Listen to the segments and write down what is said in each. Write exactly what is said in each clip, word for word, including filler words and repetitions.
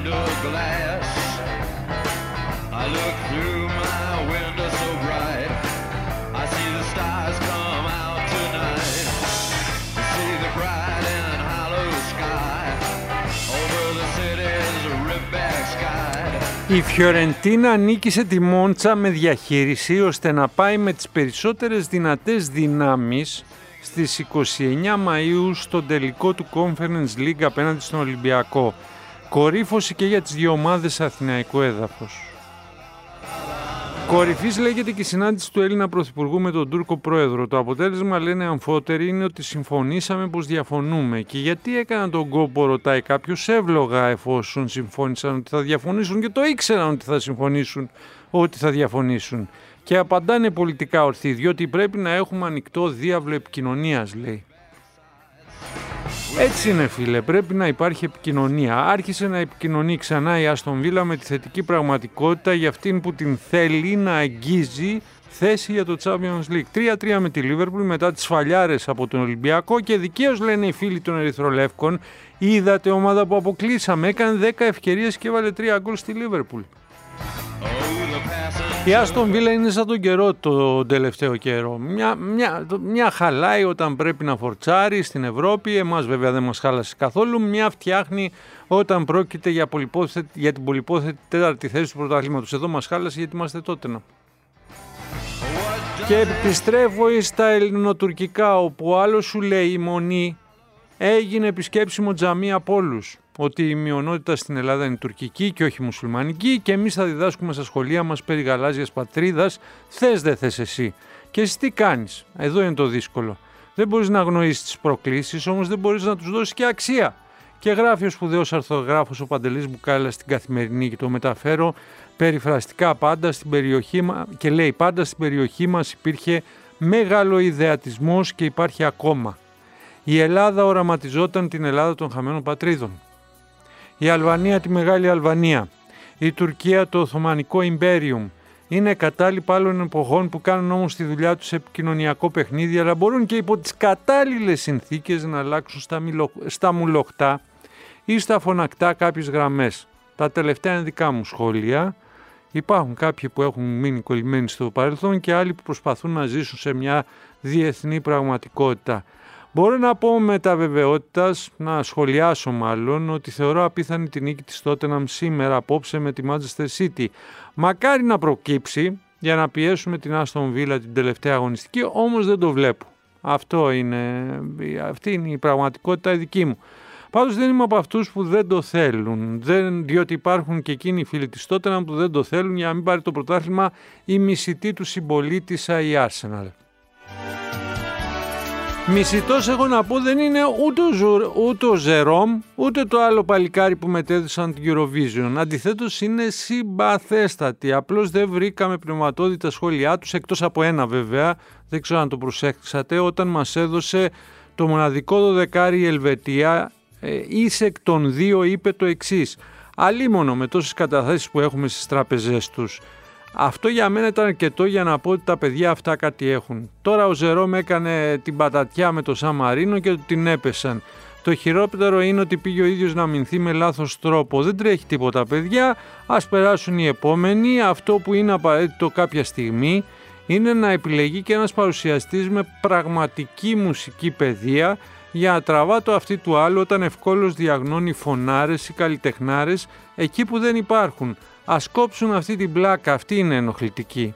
window glass. I look through my window so bright. I see the stars come out tonight. I see the bright and hollow sky over the city's rip-back sky. Η Φιωρεντίνα νίκησε τη Μόντσα με διαχείριση ώστε να πάει με τις περισσότερες δυνατές δυνάμεις στις είκοσι εννέα Μαΐου στον τελικό του Conference League απέναντι στον Ολυμπιακό. Κορύφωση και για τις δύο ομάδες σε αθηναϊκό έδαφος. Κορυφής λέγεται και η συνάντηση του Έλληνα Πρωθυπουργού με τον Τούρκο Πρόεδρο. Το αποτέλεσμα, λένε αμφότεροι, είναι ότι συμφωνήσαμε πως διαφωνούμε. Και γιατί έκαναν τον κόπο, ρωτάει κάποιος, εύλογα, εφόσον συμφώνησαν ότι θα διαφωνήσουν και το ήξεραν ότι θα συμφωνήσουν, ότι θα διαφωνήσουν. Και απαντάνε πολιτικά ορθοί, διότι πρέπει να έχουμε ανοιχτό διάβλο επικοινωνίας, λέει. Έτσι είναι, φίλε, πρέπει να υπάρχει επικοινωνία. Άρχισε να επικοινωνεί ξανά η Άστον Βίλα με τη θετική πραγματικότητα για αυτήν που την θέλει να αγγίζει θέση για το Champions League. τρία τρία με τη Λίβερπουλ μετά τις φαλιάρες από τον Ολυμπιακό και δικαίως, λένε οι φίλοι των Ερυθρολεύκων, είδατε ομάδα που αποκλείσαμε, έκανε δέκα ευκαιρίες και έβαλε τρία γκολ στη Λίβερπουλ. Η Άστον Βίλα είναι σαν τον καιρό το τελευταίο καιρό. Μια, μια, μια χαλάει όταν πρέπει να φορτσάρει στην Ευρώπη. Εμάς βέβαια δεν μας χάλασε καθόλου. Μια φτιάχνει όταν πρόκειται για, για την πολυπόθετη τέταρτη θέση του πρωταθλήματος. Εδώ μας χάλασε γιατί είμαστε Τότεναμ. Και επιστρέφω στα ελληνοτουρκικά, όπου άλλο σου λέει η Μονή έγινε επισκέψιμο τζαμί από όλους. Ότι η μειονότητα στην Ελλάδα είναι τουρκική και όχι μουσουλμανική και εμείς θα διδάσκουμε στα σχολεία μας περί γαλάζιας πατρίδας, θες δεν θες εσύ. Και εσύ τι κάνεις, εδώ είναι το δύσκολο. Δεν μπορείς να αγνοήσεις τις προκλήσεις, όμως δεν μπορείς να τους δώσεις και αξία. Και γράφει ο σπουδαίος αρθρογράφος ο Παντελής Μπουκάλας στην Καθημερινή και το μεταφέρω περιφραστικά πάντα στην περιοχή μας και λέει πάντα στην περιοχή μας υπήρχε μεγάλο ιδεατισμός και υπάρχει ακόμα. Η Ελλάδα οραματιζόταν την Ελλάδα των χαμένων πατρίδων. Η Αλβανία τη Μεγάλη Αλβανία, η Τουρκία το Οθωμανικό Ιμπέριουμ. Είναι κατάλοιπα άλλων εποχών που κάνουν όμως τη δουλειά τους σε επικοινωνιακό παιχνίδι, αλλά μπορούν και υπό τις κατάλληλες συνθήκες να αλλάξουν στα, μιλο... στα μουλοχτά ή στα φωνακτά κάποιες γραμμές. Τα τελευταία είναι δικά μου σχόλια. Υπάρχουν κάποιοι που έχουν μείνει κολλημένοι στο παρελθόν και άλλοι που προσπαθούν να ζήσουν σε μια διεθνή πραγματικότητα. Μπορώ να πω με τα βεβαιότητας, να σχολιάσω μάλλον, ότι θεωρώ απίθανη την νίκη της Τότεναμ σήμερα απόψε με τη Manchester City. Μακάρι να προκύψει για να πιέσουμε την Άστον Βίλα την τελευταία αγωνιστική, όμως δεν το βλέπω. Αυτό είναι, αυτή είναι η πραγματικότητα η δική μου. Πάντως δεν είμαι από αυτούς που δεν το θέλουν, δεν, διότι υπάρχουν και εκείνοι οι φίλοι της Τότεναμ που δεν το θέλουν για να μην πάρει το πρωτάθλημα η μισητή του συμπολίτησα η Arsenal. Μισητός εγώ να πω δεν είναι ούτε ο, Ζου, ούτε ο Ζερόμ ούτε το άλλο παλικάρι που μετέδωσαν την Eurovision. Αντιθέτως είναι συμπαθέστατοι. Απλώς δεν βρήκαμε πνευματώδη σχόλιά τους, εκτός από ένα βέβαια, δεν ξέρω αν το προσέξατε, όταν μας έδωσε το μοναδικό δωδεκάρι η Ελβετία, ε, εις εκ των δύο είπε το εξής. Αλίμονο με τόσες καταθέσεις που έχουμε στις τράπεζές τους. Αυτό για μένα ήταν αρκετό για να πω ότι τα παιδιά αυτά κάτι έχουν. Τώρα ο Ζερόμ έκανε την πατατιά με το Σαν Μαρίνο και του την έπεσαν. Το χειρότερο είναι ότι πήγε ο ίδιος να αμυνθεί με λάθος τρόπο. Δεν τρέχει τίποτα, παιδιά. Ας περάσουν οι επόμενοι. Αυτό που είναι απαραίτητο κάποια στιγμή είναι να επιλεγεί και ένας παρουσιαστής με πραγματική μουσική παιδεία για να τραβά το αυτί του άλλου όταν ευκόλως διαγνώνει φωνάρες ή καλλιτεχνάρες εκεί που δεν υπάρχουν. Ας κόψουν αυτή την πλάκα, αυτή είναι ενοχλητική.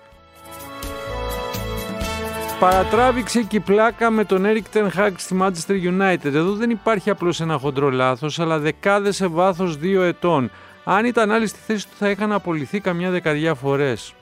Παρατράβηξε και η πλάκα με τον Eric Ten Hag στη Manchester United. Εδώ δεν υπάρχει απλώς ένα χοντρό λάθος, αλλά δεκάδες σε βάθος δύο ετών. Αν ήταν άλλοι στη θέση του θα είχαν απολυθεί καμιά δεκαριά φορές.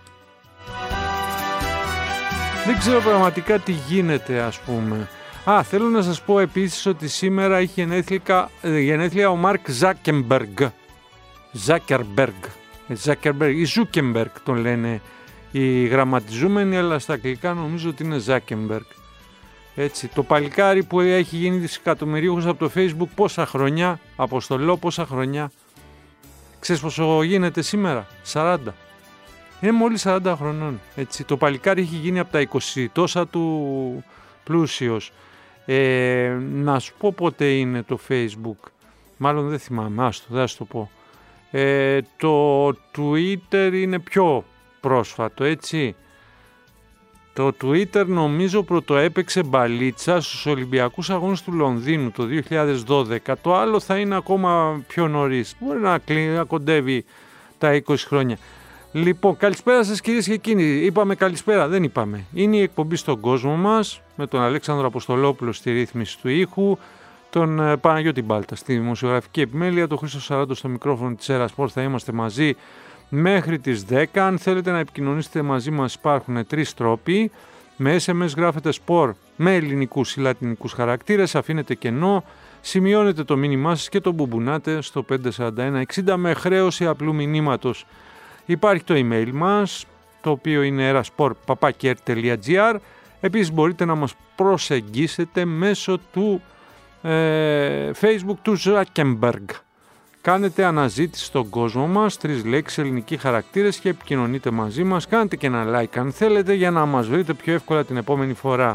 Δεν ξέρω πραγματικά τι γίνεται, ας πούμε. Α, θέλω να σας πω επίσης ότι σήμερα έχει γενέθλια, γενέθλια ο Μάρκ Ζάκεμπεργκ. Ζάκερμπεργκ. Ζάκερμπεργκ ή Ζούκεμπεργκ τον λένε οι γραμματιζούμενοι, αλλά στα αγγλικά νομίζω ότι είναι Ζάκεμπεργκ. Έτσι, το παλικάρι που έχει γίνει δισεκατομμυρίουχος από το Facebook πόσα χρονιά, αποστολό πόσα χρονιά. Ξέρεις πόσο γίνεται σήμερα? σαράντα. Είναι μόλις σαράντα χρονών. Έτσι. Το παλικάρι έχει γίνει από τα είκοσι τόσα του πλούσιος. Ε, να σου πω πότε είναι το Facebook. Μάλλον δεν θυμάμαι, άστο, δεν θα σου το πω. Ε, το Twitter είναι πιο πρόσφατο, έτσι. Το Twitter νομίζω πρωτοέπαιξε μπαλίτσα στους Ολυμπιακούς Αγώνες του Λονδίνου το δύο χιλιάδες δώδεκα. Το άλλο θα είναι ακόμα πιο νωρίς. Μπορεί να, κλει, να κοντεύει τα είκοσι χρόνια. Λοιπόν, καλησπέρα σας κυρίες και κύριοι. Είπαμε καλησπέρα, δεν είπαμε. Είναι η εκπομπή στον κόσμο μας με τον Αλέξανδρο Αποστολόπουλο στη ρύθμιση του ήχου, τον Παναγιώτη Μπάλτα στη δημοσιογραφική επιμέλεια, τον Χρήστο Σαράντο στο μικρόφωνο της Έρα Σπορ. Θα είμαστε μαζί μέχρι τις δέκα. Αν θέλετε να επικοινωνήσετε μαζί μας υπάρχουν τρεις τρόποι. Με ες εμ ες γράφετε σπορ με ελληνικούς ή λατινικούς χαρακτήρες, αφήνετε κενό, σημειώνετε το μήνυμά σας και το μπουμπουνάτε στο πέντε σαράντα ένα εξήντα με χρέωση απλού μηνύματος. Υπάρχει το email μας, το οποίο είναι erasport παπάκι ερ τελεία τζι άρ. Επίσης μπορείτε να μας προσεγγίσετε μέσω του ε, Facebook του Zuckerberg. Κάνετε αναζήτηση στον κόσμο μας, τρεις λέξεις, ελληνικοί χαρακτήρες και επικοινωνείτε μαζί μας. Κάντε και ένα like αν θέλετε για να μας βρείτε πιο εύκολα την επόμενη φορά.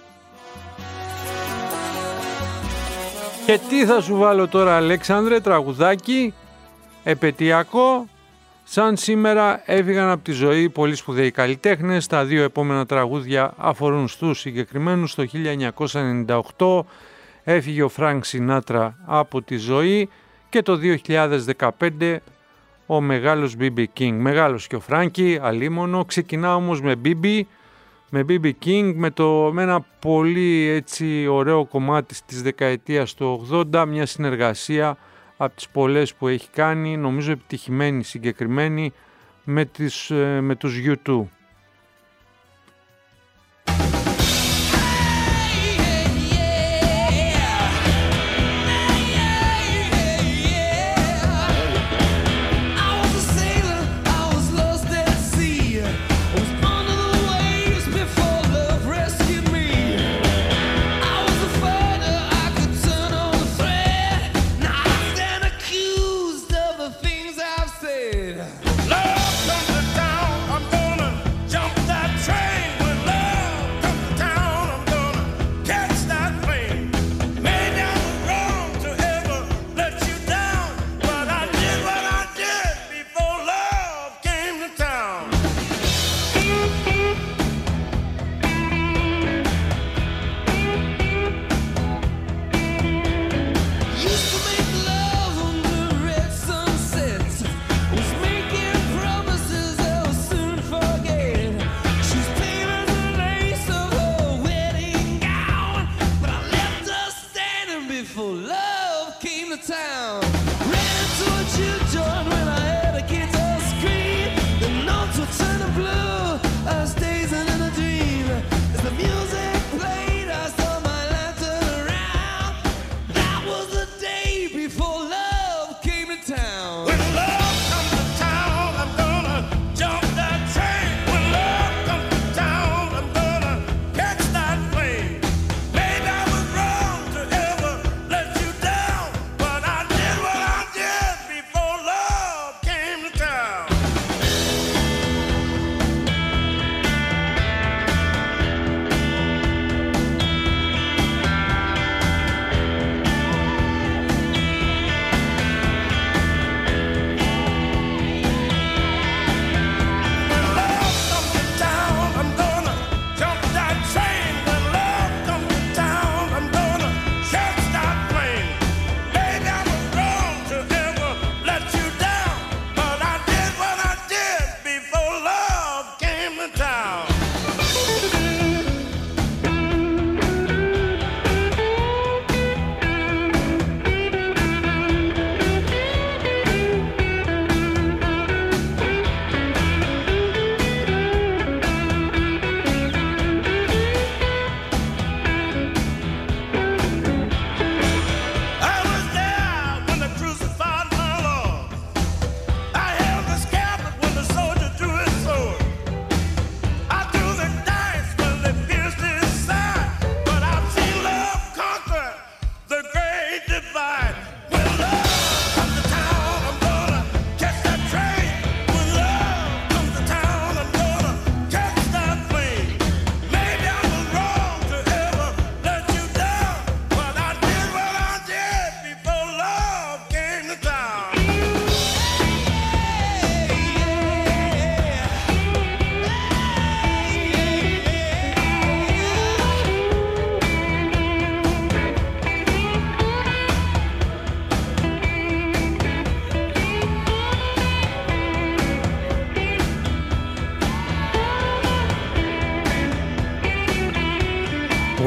Και τι θα σου βάλω τώρα, Αλέξανδρε? Τραγουδάκι επαιτειακό. Σαν σήμερα έφυγαν από τη ζωή πολύ σπουδαίοι καλλιτέχνες. Τα δύο επόμενα τραγούδια αφορούν στους συγκεκριμένους. Το χίλια εννιακόσια ενενήντα οκτώ έφυγε ο Φρανκ Σινάτρα από τη ζωή και το δύο χιλιάδες δεκαπέντε ο μεγάλος μπι μπι King. Μεγάλος και ο Φράνκι, αλίμονο. Ξεκινά όμως με μπι μπι, με μπι μπι King, με, το, με ένα πολύ έτσι ωραίο κομμάτι της δεκαετίας του ογδόντα, μια συνεργασία από τις πολλές που έχει κάνει, νομίζω επιτυχημένη συγκεκριμένη, με, τις, με τους γιου τού. Before love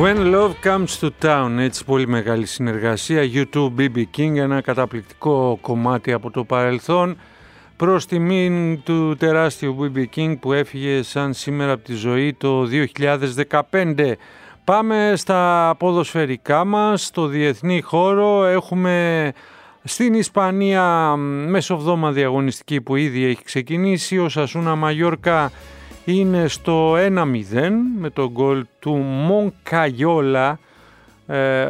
When Love Comes to Town, έτσι πολύ μεγάλη συνεργασία, γιου τού μπι μπι King, ένα καταπληκτικό κομμάτι από το παρελθόν, προς τιμήν του τεράστιου μπι μπι King που έφυγε σαν σήμερα από τη ζωή το δύο χιλιάδες δεκαπέντε. Πάμε στα ποδοσφαιρικά μας, στο διεθνή χώρο. Έχουμε στην Ισπανία μεσοβδόμαδη αγωνιστική που ήδη έχει ξεκινήσει. Ο Σασούνα Μαγιόρκα είναι στο ένα μηδέν με το γκολ του Μονκαγιόλα ε,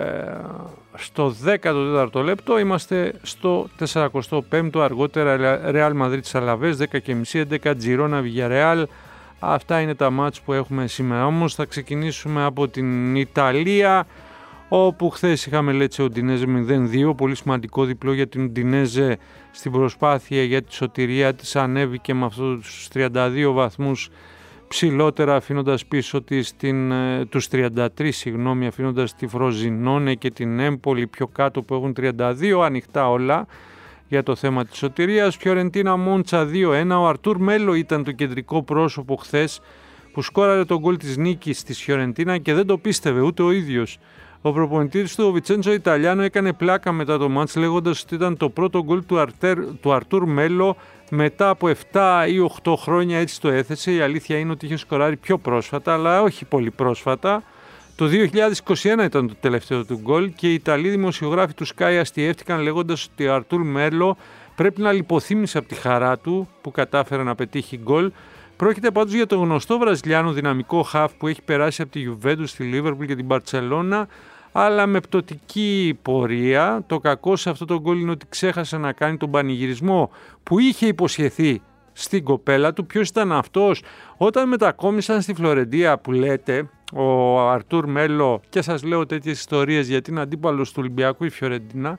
στο δέκατο τέταρτο λεπτό. Είμαστε στο σαράντα πέμπτο, αργότερα Ρεάλ Μαδρίτης Αλαβές, δέκα και μισή, έντεκα Τζιρόνα Βιγιαρεάλ. Αυτά είναι τα μάτς που έχουμε σήμερα. Όμως θα ξεκινήσουμε από την Ιταλία, όπου χθες είχαμε Λέτσε Ουντινέζε μηδέν δύο, πολύ σημαντικό διπλό για την Ουντινέζε στην προσπάθεια για τη σωτηρία της, ανέβηκε με αυτούς τους τριάντα δύο βαθμούς ψηλότερα, αφήνοντας πίσω της την, τους τριάντα τρία, συγγνώμη, αφήνοντας τη Φροζινόνε και την Έμπολη πιο κάτω που έχουν τριάντα δύο, ανοιχτά όλα για το θέμα της σωτηρίας. Φιωρεντίνα Μόντσα δύο ένα, ο Αρτούρ Μέλο ήταν το κεντρικό πρόσωπο χθες που σκόραρε τον γκολ της νίκης της Φιωρεντίνα και δεν το πίστευε ούτε ο ίδιος. Ο προπονητής του, ο Βιτσέντσο Ιταλιάνο, έκανε πλάκα μετά το μάτς λέγοντας ότι ήταν το πρώτο γκολ του, του Αρτούρ Μέλο μετά από επτά ή οκτώ χρόνια, έτσι το έθεσε. Η αλήθεια είναι ότι είχε σκοράρει πιο πρόσφατα, αλλά όχι πολύ πρόσφατα. Το δύο χιλιάδες είκοσι ένα ήταν το τελευταίο του γκολ και οι Ιταλοί δημοσιογράφοι του Sky αστιεύτηκαν λέγοντας ότι ο Αρτούρ Μέλο πρέπει να λιποθύμησε από τη χαρά του που κατάφερε να πετύχει γκολ. Πρόκειται πάντως για το γνωστό βραζιλιάνο δυναμικό χαφ που έχει περάσει από τη Juventus, τη Liverpool και την Μπαρτσελώνα, αλλά με πτωτική πορεία. Το κακό σε αυτό το γκολ είναι ότι ξέχασε να κάνει τον πανηγυρισμό που είχε υποσχεθεί στην κοπέλα του. Ποιος ήταν αυτός? Όταν μετακόμισαν στη Φλωρεντία που λέτε, ο Αρτούρ Μέλο, και σας λέω τέτοιες ιστορίες γιατί είναι αντίπαλος του Ολυμπιακού η Φιωρεντίνα,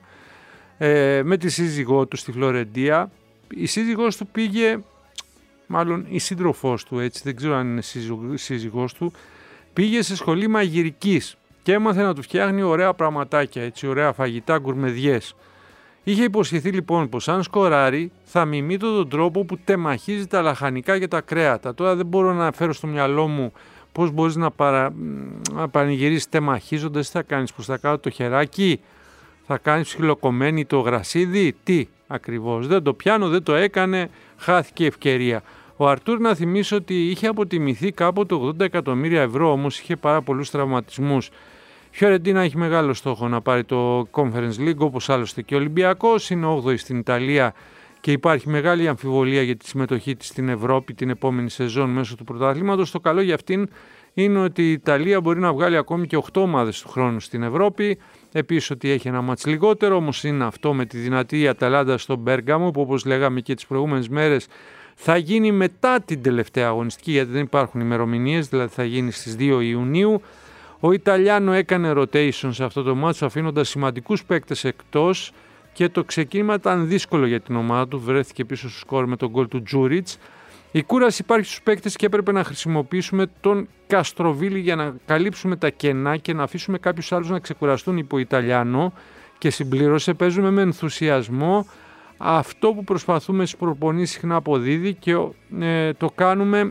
ε, με τη σύζυγό του στη Φλωρεντία. Η σύζυγός του πήγε, μάλλον η σύντροφός του, έτσι, δεν ξέρω αν είναι σύζυγός του, πήγε σε σχολή μαγειρικής και έμαθε να του φτιάχνει ωραία πραγματάκια, έτσι, ωραία φαγητά, γκουρμεδιές. Είχε υποσχεθεί λοιπόν πως αν σκοράρει θα μιμεί τον τρόπο που τεμαχίζει τα λαχανικά και τα κρέατα. Τώρα δεν μπορώ να φέρω στο μυαλό μου πώς μπορείς να, παρα... να πανηγυρίσεις τεμαχίζοντας, τι θα κάνεις, πως θα κάτω το χεράκι, θα κάνεις ψιλοκομμένη το γρασίδι, τι ακριβώς. Δεν το πιάνω, δεν το έκανε, χάθηκε ευκαιρία. Ο Αρτούρ, να θυμίσω ότι είχε αποτιμηθεί κάποτε ογδόντα εκατομμύρια ευρώ, όμως είχε πάρα πολλούς τραυματισμούς. Η Φιωρεντίνα έχει μεγάλο στόχο να πάρει το Conference League, όπως άλλωστε και ο Ολυμπιακός, είναι όγδοη στην Ιταλία και υπάρχει μεγάλη αμφιβολία για τη συμμετοχή της στην Ευρώπη την επόμενη σεζόν μέσω του πρωταθλήματος. Το καλό για αυτήν είναι ότι η Ιταλία μπορεί να βγάλει ακόμη και οκτώ ομάδες του χρόνου στην Ευρώπη. Επίσης ότι έχει ένα μάτς λιγότερο, όμως είναι αυτό με τη δυνατή Αταλάντα στο Μπέργαμο, που όπως λέγαμε και τις προηγούμενες μέρες θα γίνει μετά την τελευταία αγωνιστική, γιατί δεν υπάρχουν ημερομηνίες, δηλαδή θα γίνει στις δύο Ιουνίου. Ο Ιταλιάνο έκανε rotation σε αυτό το μάτσο, αφήνοντας σημαντικούς παίκτες εκτός και το ξεκίνημα ήταν δύσκολο για την ομάδα του, βρέθηκε πίσω στο σκορ με τον γκολ του Τζούριτς. Η κούραση υπάρχει στους παίκτες και έπρεπε να χρησιμοποιήσουμε τον Καστροβίλη για να καλύψουμε τα κενά και να αφήσουμε κάποιους άλλους να ξεκουραστούν υπό Ιταλιάνο, και συμπλήρωσε, παίζουμε με ενθουσιασμό. Αυτό που προσπαθούμε στις προπονήσεις συχνά αποδίδει και ε, το κάνουμε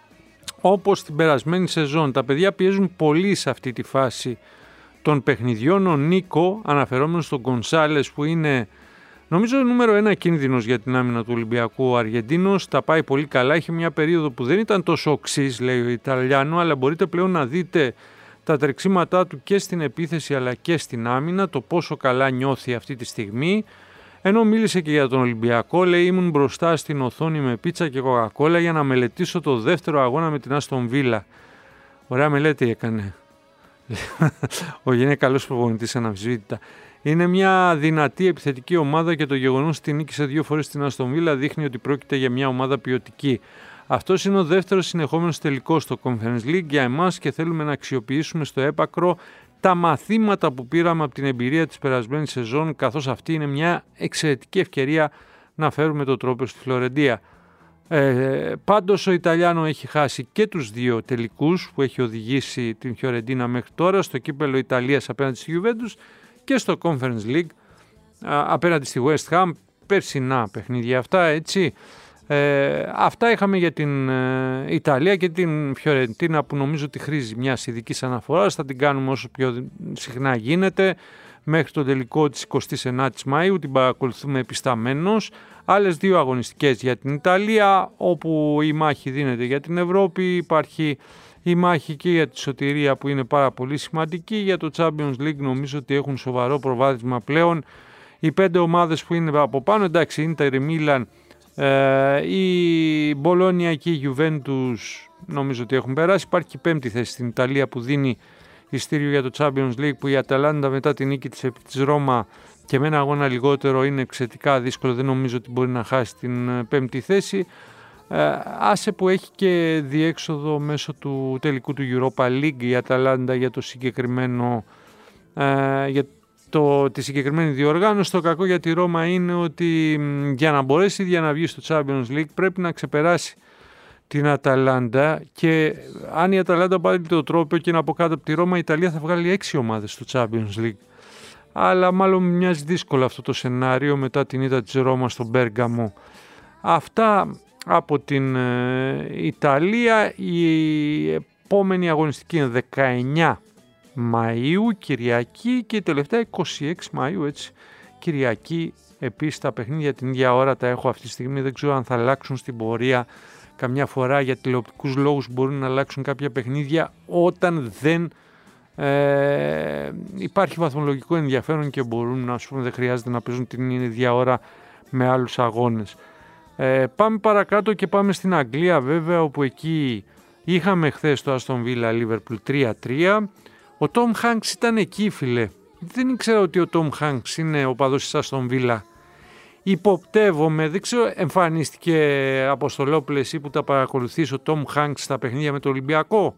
όπως την περασμένη σεζόν. Τα παιδιά πιέζουν πολύ σε αυτή τη φάση των παιχνιδιών. Ο Νίκο, αναφερόμενος στον Γκονσάλες, που είναι νομίζω νούμερο ένα κίνδυνος για την άμυνα του Ολυμπιακού, ο Αργεντίνος, τα πάει πολύ καλά. Είχε μια περίοδο που δεν ήταν τόσο οξύς, λέει ο Ιταλιάνο, αλλά μπορείτε πλέον να δείτε τα τρεξίματά του και στην επίθεση αλλά και στην άμυνα, το πόσο καλά νιώθει αυτή τη στιγμή. Ενώ μίλησε και για τον Ολυμπιακό, λέει, ήμουν μπροστά στην οθόνη με πίτσα και κοκακόλα για να μελετήσω το δεύτερο αγώνα με την Άστον Βίλα. Ωραία μελέτη έκανε. Ο είναι καλός προπονητής, αναμφισβήτητα. Είναι μια δυνατή επιθετική ομάδα και το γεγονός ότι νίκησε δύο φορές στην Άστον Βίλα δείχνει ότι πρόκειται για μια ομάδα ποιοτική. Αυτός είναι ο δεύτερος συνεχόμενος τελικός στο Conference League για εμάς και θέλουμε να αξιοποιήσουμε στο έπακρο τα μαθήματα που πήραμε από την εμπειρία της περασμένης σεζόν, καθώς αυτή είναι μια εξαιρετική ευκαιρία να φέρουμε το τρόπο στη Φλωρεντία. Ε, πάντως ο Ιταλιάνο έχει χάσει και τους δύο τελικούς που έχει οδηγήσει την Φιωρεντίνα μέχρι τώρα, στο κύπελλο Ιταλίας απέναντι στη Juventus και στο Conference League α, απέναντι στη West Ham, περσινά παιχνίδια αυτά, έτσι. Ε, αυτά είχαμε για την ε, Ιταλία και την Φιωρεντίνα, που νομίζω ότι χρήζει μιας ειδικής αναφοράς. Θα την κάνουμε όσο πιο συχνά γίνεται. Μέχρι τον τελικό της εικοστής ενάτης Μαΐου την παρακολουθούμε επισταμένως. Άλλες δύο αγωνιστικές για την Ιταλία, όπου η μάχη δίνεται για την Ευρώπη. Υπάρχει η μάχη και για τη σωτηρία, που είναι πάρα πολύ σημαντική. Για το Champions League νομίζω ότι έχουν σοβαρό προβάδισμα πλέον οι πέντε ομάδες που είναι από πάνω. Εντάξει, είναι τα Μίλαν, η Μπολόνια και η Juventus νομίζω ότι έχουν περάσει. Υπάρχει και η πέμπτη θέση στην Ιταλία που δίνει ειστήριο για το Champions League, που η Αταλάντα μετά την νίκη της επί της Ρώμα και με ένα αγώνα λιγότερο είναι εξαιρετικά δύσκολο. Δεν νομίζω ότι μπορεί να χάσει την πέμπτη θέση. Ε, άσε που έχει και διέξοδο μέσω του τελικού του Europa League η Αταλάντα για το συγκεκριμένο ε, για το, τη συγκεκριμένη διοργάνωση. Το κακό για τη Ρώμα είναι ότι για να μπορέσει για να βγει στο Champions League πρέπει να ξεπεράσει την Αταλάντα, και αν η Αταλάντα πάρει το τρόπο και είναι από κάτω από τη Ρώμα, η Ιταλία θα βγάλει έξι ομάδες στο Champions League. Αλλά μάλλον μοιάζει δύσκολο αυτό το σενάριο μετά την ήττα της Ρώμα στον Μπέργαμο. Αυτά από την ε, Ιταλία. Η επόμενη αγωνιστική είναι δεκαεννιά Μαΐου, Κυριακή, και η τελευταία είκοσι έξι Μαΐου, έτσι, Κυριακή. Επίσης τα παιχνίδια την ίδια ώρα τα έχω αυτή τη στιγμή, δεν ξέρω αν θα αλλάξουν στην πορεία. Καμιά φορά για τηλεοπτικούς λόγους μπορούν να αλλάξουν κάποια παιχνίδια όταν δεν ε, υπάρχει βαθμολογικό ενδιαφέρον και μπορούν να, ας πούμε, δεν χρειάζεται να παίζουν την ίδια ώρα με άλλους αγώνες. Ε, πάμε παρακάτω και πάμε στην Αγγλία βέβαια, όπου εκεί είχαμε χθες το Aston Villa Liverpool τρία τρία. Ο Tom Hanks ήταν εκεί, φίλε. Δεν ήξερα ότι ο Tom Hanks είναι οπαδός της Aston Villa. Υποπτεύομαι, δεν ξέρω, εμφανίστηκε Αποστολόπουλε εσύ που τα παρακολουθείς, ο Tom Hanks στα παιχνίδια με το Ολυμπιακό?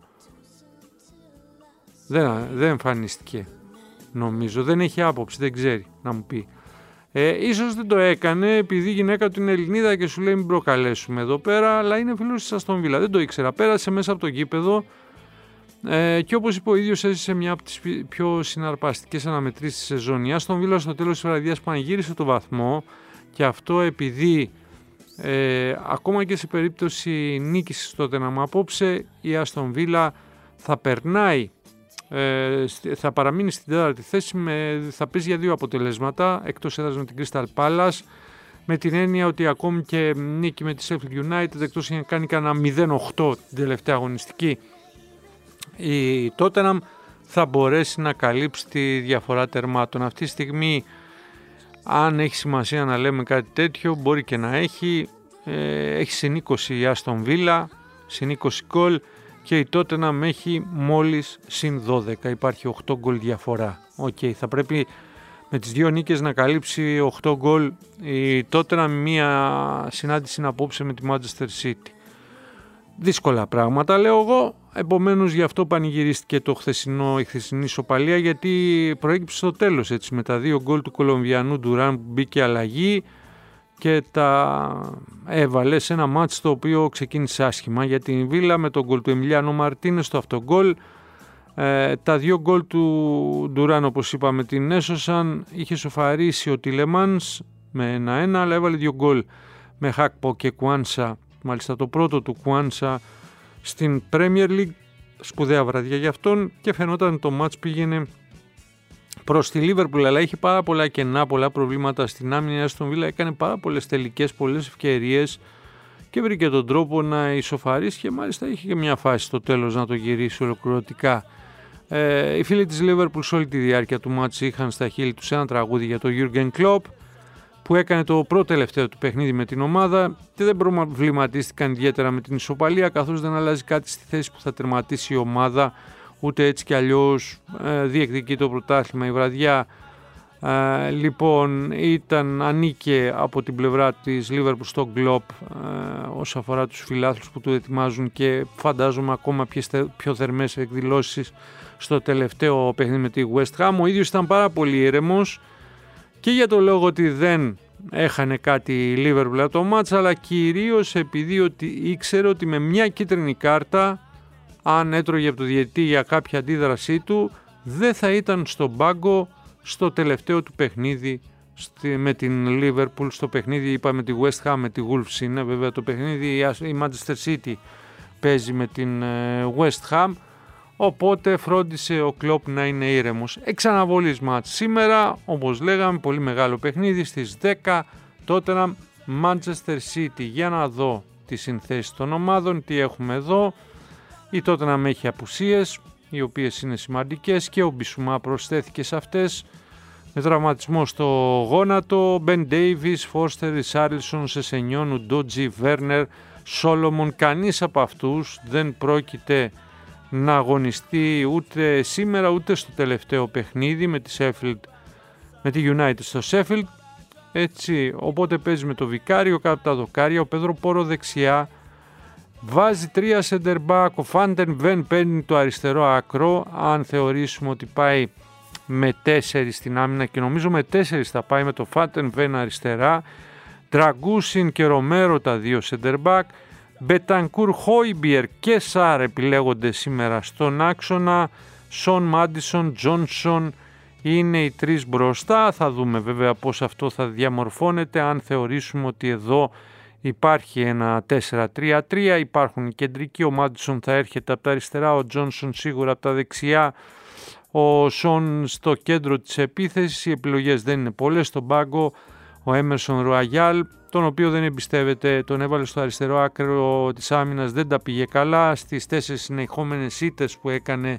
Δεν, δεν εμφανίστηκε, νομίζω, δεν έχει άποψη, δεν ξέρει να μου πει. Ε, ίσως δεν το έκανε επειδή η γυναίκα του είναι Ελληνίδα και σου λέει μην προκαλέσουμε εδώ πέρα, αλλά είναι φίλος της Αστον Βίλα, δεν το ήξερα. Πέρασε μέσα από το γήπεδο ε, και όπως είπε ο ίδιος έζησε μια από τις πιο συναρπαστικές αναμετρήσεις της σεζόν. Η Αστον Βίλα στο τέλος της βραδιάς πανηγύρισε το βαθμό, και αυτό επειδή ε, ακόμα και σε περίπτωση νίκης στο Τότεναμ απόψε η Αστον Βίλα θα περνάει, ε, θα παραμείνει στην τέταρτη θέση, με, θα παίζει για δύο αποτελέσματα εκτός έδρας με την Crystal Palace, με την έννοια ότι ακόμη και νίκη με τη Sheffield United, εκτός είχε κάνει κανένα μηδέν οκτώ την τελευταία αγωνιστική, η Tottenham θα μπορέσει να καλύψει τη διαφορά τερμάτων. Αυτή τη στιγμή, αν έχει σημασία να λέμε κάτι τέτοιο, μπορεί και να έχει. Ε, έχει συν είκοσι η Aston Villa, συν είκοσι γκολ, και η Tottenham έχει μόλις συν δώδεκα. Υπάρχει οκτώ γκολ διαφορά. Okay, θα πρέπει με τις δύο νίκες να καλύψει οκτώ γκολ η Tottenham. Μία συνάντηση είναι απόψε με τη Manchester City. Δύσκολα πράγματα λέω εγώ, επομένως γι' αυτό πανηγυρίστηκε το χθεσινό, η χθεσινή ισοπαλία, γιατί προέκυψε στο τέλος, έτσι, με τα δύο γκολ του Κολομβιανού Ντουράν που μπήκε αλλαγή και τα έβαλε σε ένα μάτς το οποίο ξεκίνησε άσχημα για την Βίλα, με τον γκολ του Εμιλιάνο Μαρτίνες στο αυτογκολ. Ε, τα δύο γκολ του Ντουράν, όπως είπαμε, την έσωσαν. Είχε σοφαρίσει ο Τίλεμανς με ένα ένα, αλλά έβαλε δύο γκολ με Χάκπο και Κουάνσα. Μάλιστα το πρώτο του Κουάνσα στην Premier League, σπουδαία βραδιά για αυτόν, και φαινόταν το μάτς πήγαινε προς τη Liverpool, αλλά είχε πάρα πολλά κενά, πολλά προβλήματα στην άμυνα. Η Aston Villa έκανε πάρα πολλές τελικές, πολλές ευκαιρίες και βρήκε τον τρόπο να ισοφαρίσει, και μάλιστα είχε και μια φάση στο τέλος να το γυρίσει ολοκληρωτικά. Ε, οι φίλοι της Liverpool σε όλη τη διάρκεια του μάτς είχαν στα χείλη τους ένα τραγούδι για τον Jurgen Klopp, που έκανε το πρώτο τελευταίο του παιχνίδι με την ομάδα, και δεν προβληματίστηκαν ιδιαίτερα με την ισοπαλία, καθώς δεν αλλάζει κάτι στη θέση που θα τερματίσει η ομάδα, ούτε έτσι κι αλλιώς ε, διεκδικεί το πρωτάθλημα η βραδιά. Ε, λοιπόν, ήταν, ανήκε από την πλευρά της Liverpool στο Klopp ε, όσον αφορά τους φιλάθλους που του ετοιμάζουν, και φαντάζομαι ακόμα πιο θερμές εκδηλώσεις στο τελευταίο παιχνίδι με τη West Ham. Ο ίδιος ήταν πάρα πολύ ήρεμος, και για το λόγο ότι δεν έχανε κάτι η Liverpool από το μάτς, αλλά κυρίως επειδή ότι ήξερε ότι με μια κίτρινη κάρτα, αν έτρωγε από το διαιτητή για κάποια αντίδρασή του, δεν θα ήταν στον πάγκο στο τελευταίο του παιχνίδι στη, με την Liverpool στο παιχνίδι, είπαμε τη West Ham, με τη Wolves είναι βέβαια το παιχνίδι, η Manchester City παίζει με την West Ham, οπότε φρόντισε ο Κλοπ να είναι ήρεμος. Εξαναβολής μάτς σήμερα, όπως λέγαμε, πολύ μεγάλο παιχνίδι στις δέκα, Tottenham Manchester City. Για να δω τις συνθέσεις των ομάδων, τι έχουμε εδώ. Η Tottenham έχει απουσίες, οι οποίες είναι σημαντικές, και ο Μπισουμά προσθέθηκε σε αυτές με τραυματισμό στο γόνατο. Μπεν Ντέιβις, Φόρστερ, Ρισάρλισον, Σεσενιόν, Ουντότζι, Βέρνερ, Σόλομον. Κανείς από αυτούς δεν πρόκειται να αγωνιστεί ούτε σήμερα ούτε στο τελευταίο παιχνίδι με τη Sheffield, με τη United στο Sheffield. Έτσι, οπότε παίζει με το Βικάριο κάτω από τα δοκάρια, ο Πέδρο Πόρο δεξιά, βάζει τρία center back, ο Φάντεν Βεν παίρνει το αριστερό άκρο, αν θεωρήσουμε ότι πάει με τέσσερις στην άμυνα, και νομίζω με τέσσερις θα πάει, με το Φάντεν Βεν αριστερά, Τραγκούσιν και Ρομέρο τα δύο center back, Μπετανκούρ, Χόιμπιερ και Σάρ επιλέγονται σήμερα στον άξονα, Σον Μάντισον, Τζόνσον είναι οι τρεις μπροστά. Θα δούμε βέβαια πώς αυτό θα διαμορφώνεται, αν θεωρήσουμε ότι εδώ υπάρχει ένα τέσσερα τρία τρία, υπάρχουν οι κεντρικοί, ο Μάντισον θα έρχεται από τα αριστερά, ο Τζόνσον σίγουρα από τα δεξιά, ο Σον στο κέντρο της επίθεσης. Οι επιλογές δεν είναι πολλές στον πάγκο, ο Έμερσον Ρουαγιάλ, τον οποίο δεν εμπιστεύεται, τον έβαλε στο αριστερό άκρο της άμυνας, δεν τα πήγε καλά στις τέσσερις συνεχόμενες ήττες που έκανε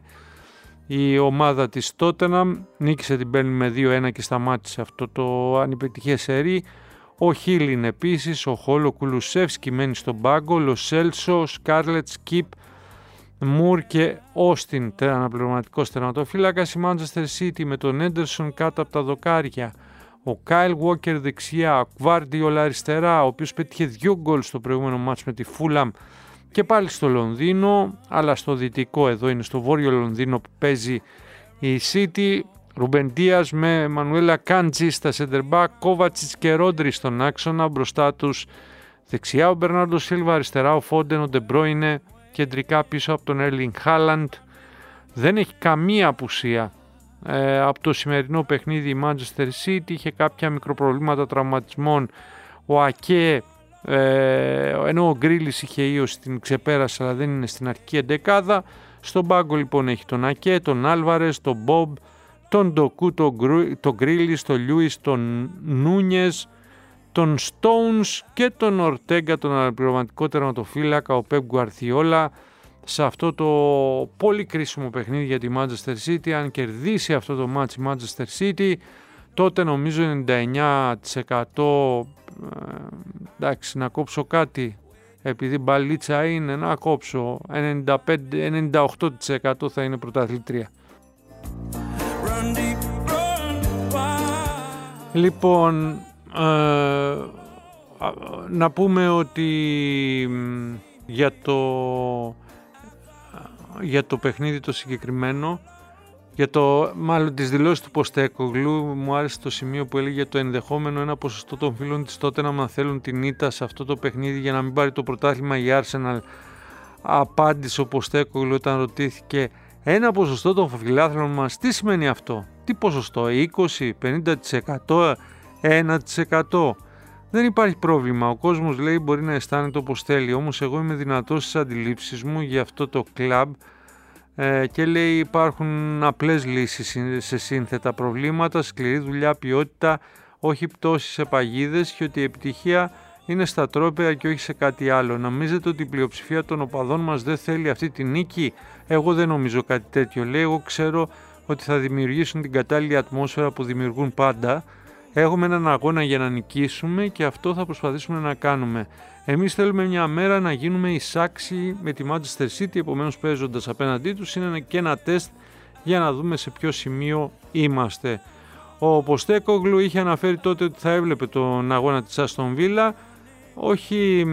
η ομάδα της Tottenham. Νίκησε την Burnley με δύο ένα και σταμάτησε αυτό το ανυπετυχές σερί. Ο Χίλιν επίσης, ο Χόλο, Κουλουσεύσκι μένει στον πάγκο, Λοσέλσο, Σκάρλετ, Σκιπ, Μουρ και Όστιν αναπληρωματικός τερματοφύλακας. Η Manchester City με τον Έντερσον κάτω από τα δοκάρια, ο Κάιλ Walker δεξιά, ο Guardiola αριστερά, ο οποίος πέτυχε δύο γκολ στο προηγούμενο μάτς με τη Fulham και πάλι στο Λονδίνο, αλλά στο δυτικό, εδώ είναι στο βόρειο Λονδίνο που παίζει η City. Ρουμπεν Ντίας με Μανουέλα Κάντζη στα center back, Κόβατσιτς και Ρόντρι στον άξονα, μπροστά τους δεξιά ο Μπερνάρντο Σίλβα, αριστερά ο Φόντεν, ο Ντεμπρόινε, κεντρικά πίσω από τον Έρλινγκ Χάλαντ. Δεν έχει καμία απουσία ε, από το σημερινό παιχνίδι η Manchester City, είχε κάποια μικροπροβλήματα τραυματισμών ο Ακέ, ε, ενώ ο Γκρίλις είχε ίωση, την ξεπέρασε αλλά δεν είναι στην αρχική εντεκάδα. Στον πάγκο λοιπόν έχει τον Ακέ, τον Άλβαρες, τον Μπομπ, τον Ντοκού, τον, τον Γκρίλις, τον Λιούις, τον Νούνιες, τον Stones και τον Ορτέγκα, τον αναπληρωματικό τερματοφύλακα, ο Πεπ Γκουαρδιόλα, σε αυτό το πολύ κρίσιμο παιχνίδι για τη Manchester City. Αν κερδίσει αυτό το μάτς η Manchester City, τότε νομίζω ενενήντα εννιά τοις εκατό, ε, εντάξει, να κόψω κάτι, επειδή μπαλίτσα είναι, να κόψω ενενήντα πέντε με ενενήντα οκτώ τοις εκατό θα είναι πρωταθλήτρια. Λοιπόν, ε, να πούμε ότι για το, για το παιχνίδι το συγκεκριμένο, για το, μάλλον τις δηλώσεις του Ποστέκογλου, μου άρεσε το σημείο που έλεγε το ενδεχόμενο ένα ποσοστό των φίλων της τότε να θέλουν την ήττα σε αυτό το παιχνίδι για να μην πάρει το πρωτάθλημα η Arsenal. Απάντησε ο Ποστέκογλου όταν ρωτήθηκε ένα ποσοστό των φιλάθλων μας, τι σημαίνει αυτό, τι ποσοστό, είκοσι, πενήντα τοις εκατό, ένα τοις εκατό. Δεν υπάρχει πρόβλημα, ο κόσμος λέει μπορεί να αισθάνεται όπως θέλει, όμως εγώ είμαι δυνατός στις αντιλήψεις μου για αυτό το κλαμπ ε, και λέει υπάρχουν απλές λύσεις σε σύνθετα προβλήματα, σκληρή δουλειά, ποιότητα, όχι πτώση σε παγίδες, και ότι η επιτυχία είναι στα τρόπαια και όχι σε κάτι άλλο. Νομίζετε ότι η πλειοψηφία των οπαδών μας δεν θέλει αυτή τη νίκη? Εγώ δεν νομίζω κάτι τέτοιο, λέει. Εγώ ξέρω ότι θα δημιουργήσουν την κατάλληλη ατμόσφαιρα που δημιουργούν πάντα. Έχουμε έναν αγώνα για να νικήσουμε και αυτό θα προσπαθήσουμε να κάνουμε. Εμείς θέλουμε μια μέρα να γίνουμε εισάξιοι με τη Manchester City, επομένως παίζοντας απέναντί τους είναι και ένα τεστ για να δούμε σε ποιο σημείο είμαστε. Ο Ποστέκογλου είχε αναφέρει τότε ότι θα έβλεπε τον αγώνα της Άστον Βίλα, όχι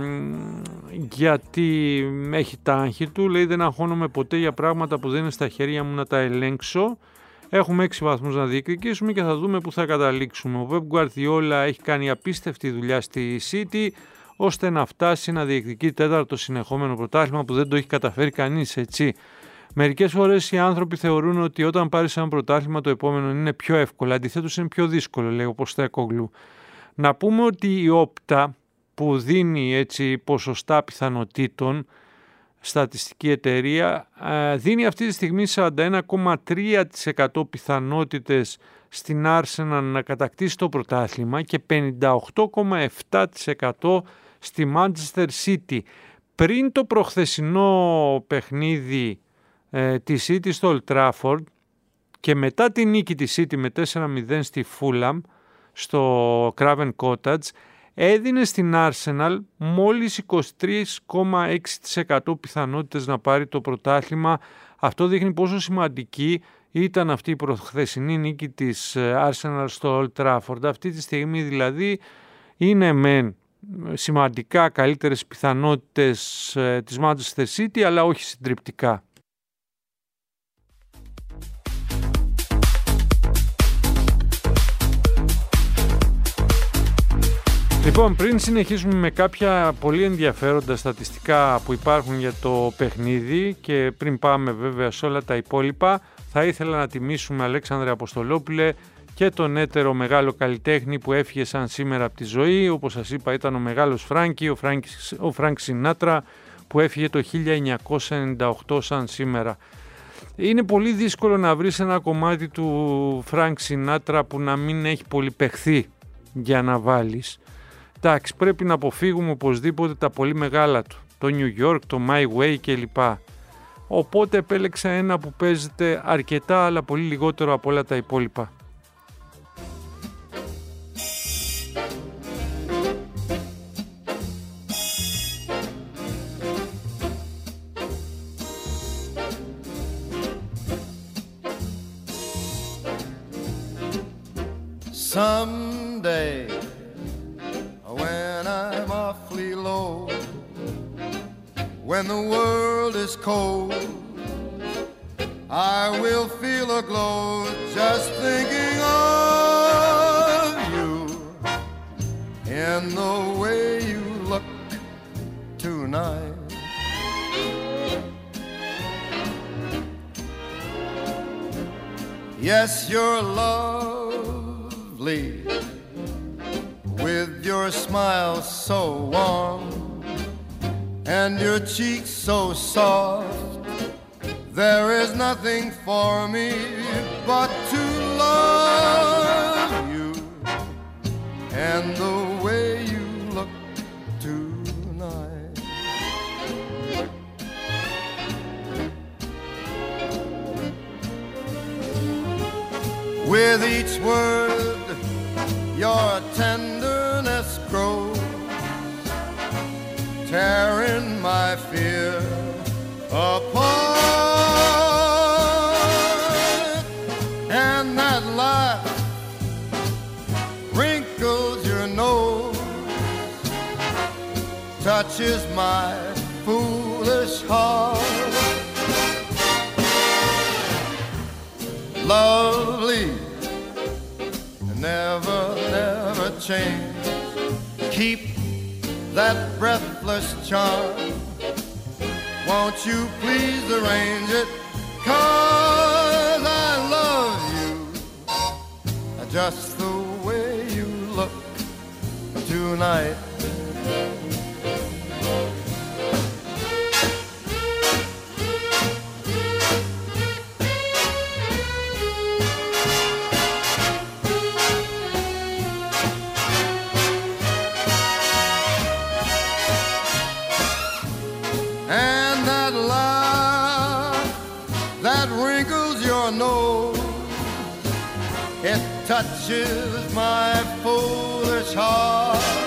γιατί έχει τα άγχη του, λέει δεν αγχώνομαι ποτέ για πράγματα που δεν είναι στα χέρια μου να τα ελέγξω. Έχουμε έξι βαθμούς να διεκδικήσουμε και θα δούμε που θα καταλήξουμε. Ο Πεπ Γκουαρδιόλα έχει κάνει απίστευτη δουλειά στη City ώστε να φτάσει να διεκδικεί τέταρτο συνεχόμενο πρωτάθλημα που δεν το έχει καταφέρει κανείς, έτσι. Μερικές φορές οι άνθρωποι θεωρούν ότι όταν πάρεις ένα πρωτάθλημα το επόμενο είναι πιο εύκολο, αντιθέτως είναι πιο δύσκολο, λέει ο Ποστέκογλου. Να πούμε ότι η Όπτα που δίνει έτσι ποσοστά πιθανοτήτων, στατιστική εταιρεία, δίνει αυτή τη στιγμή σαράντα ένα κόμμα τρία τοις εκατό πιθανότητες στην Arsenal να κατακτήσει το πρωτάθλημα και πενήντα οκτώ κόμμα επτά τοις εκατό στη Manchester City. Πριν το προχθεσινό παιχνίδι ε, της City στο Old Trafford και μετά τη νίκη της City με τέσσερα μηδέν στη Fulham στο Craven Cottage, έδινε στην Arsenal μόλις είκοσι τρία κόμμα έξι τοις εκατό πιθανότητες να πάρει το πρωτάθλημα. Αυτό δείχνει πόσο σημαντική ήταν αυτή η προχθεσινή νίκη της Arsenal στο Old Trafford. Αυτή τη στιγμή δηλαδή είναι μεν σημαντικά καλύτερες πιθανότητες της Manchester City, αλλά όχι συντριπτικά. Λοιπόν, πριν συνεχίσουμε με κάποια πολύ ενδιαφέροντα στατιστικά που υπάρχουν για το παιχνίδι και πριν πάμε βέβαια σε όλα τα υπόλοιπα, θα ήθελα να τιμήσουμε, Αλέξανδρε Αποστολόπουλε, και τον έτερο μεγάλο καλλιτέχνη που έφυγε σαν σήμερα από τη ζωή. Όπως σας είπα, ήταν ο μεγάλος Φράνκι, ο Φράνκ, ο Φράνκ Σινάτρα, που έφυγε το χίλια εννιακόσια ενενήντα οκτώ σαν σήμερα. Είναι πολύ δύσκολο να βρεις ένα κομμάτι του Φράνκ Σινάτρα που να μην έχει πολυπαιχθεί για να βάλεις. Εντάξει, πρέπει να αποφύγουμε οπωσδήποτε τα πολύ μεγάλα του, το New York, το My Way κλπ. Οπότε επέλεξα ένα που παίζεται αρκετά αλλά πολύ λιγότερο από όλα τα υπόλοιπα. Someday, when I'm awfully low, when the world is cold, I will feel a glow just thinking of you in the way you look tonight. Yes, you're lovely, with your smile so warm and your cheeks so soft. There is nothing for me but to love you and the way you look tonight. With each word your tenderness grows, tearing my fear apart. And that laugh wrinkles your nose, touches my foolish heart. Lovely, never, never change. Keep that breathless charm. Won't you please arrange it? 'Cause I love you just the way you look tonight. It touches my foolish heart.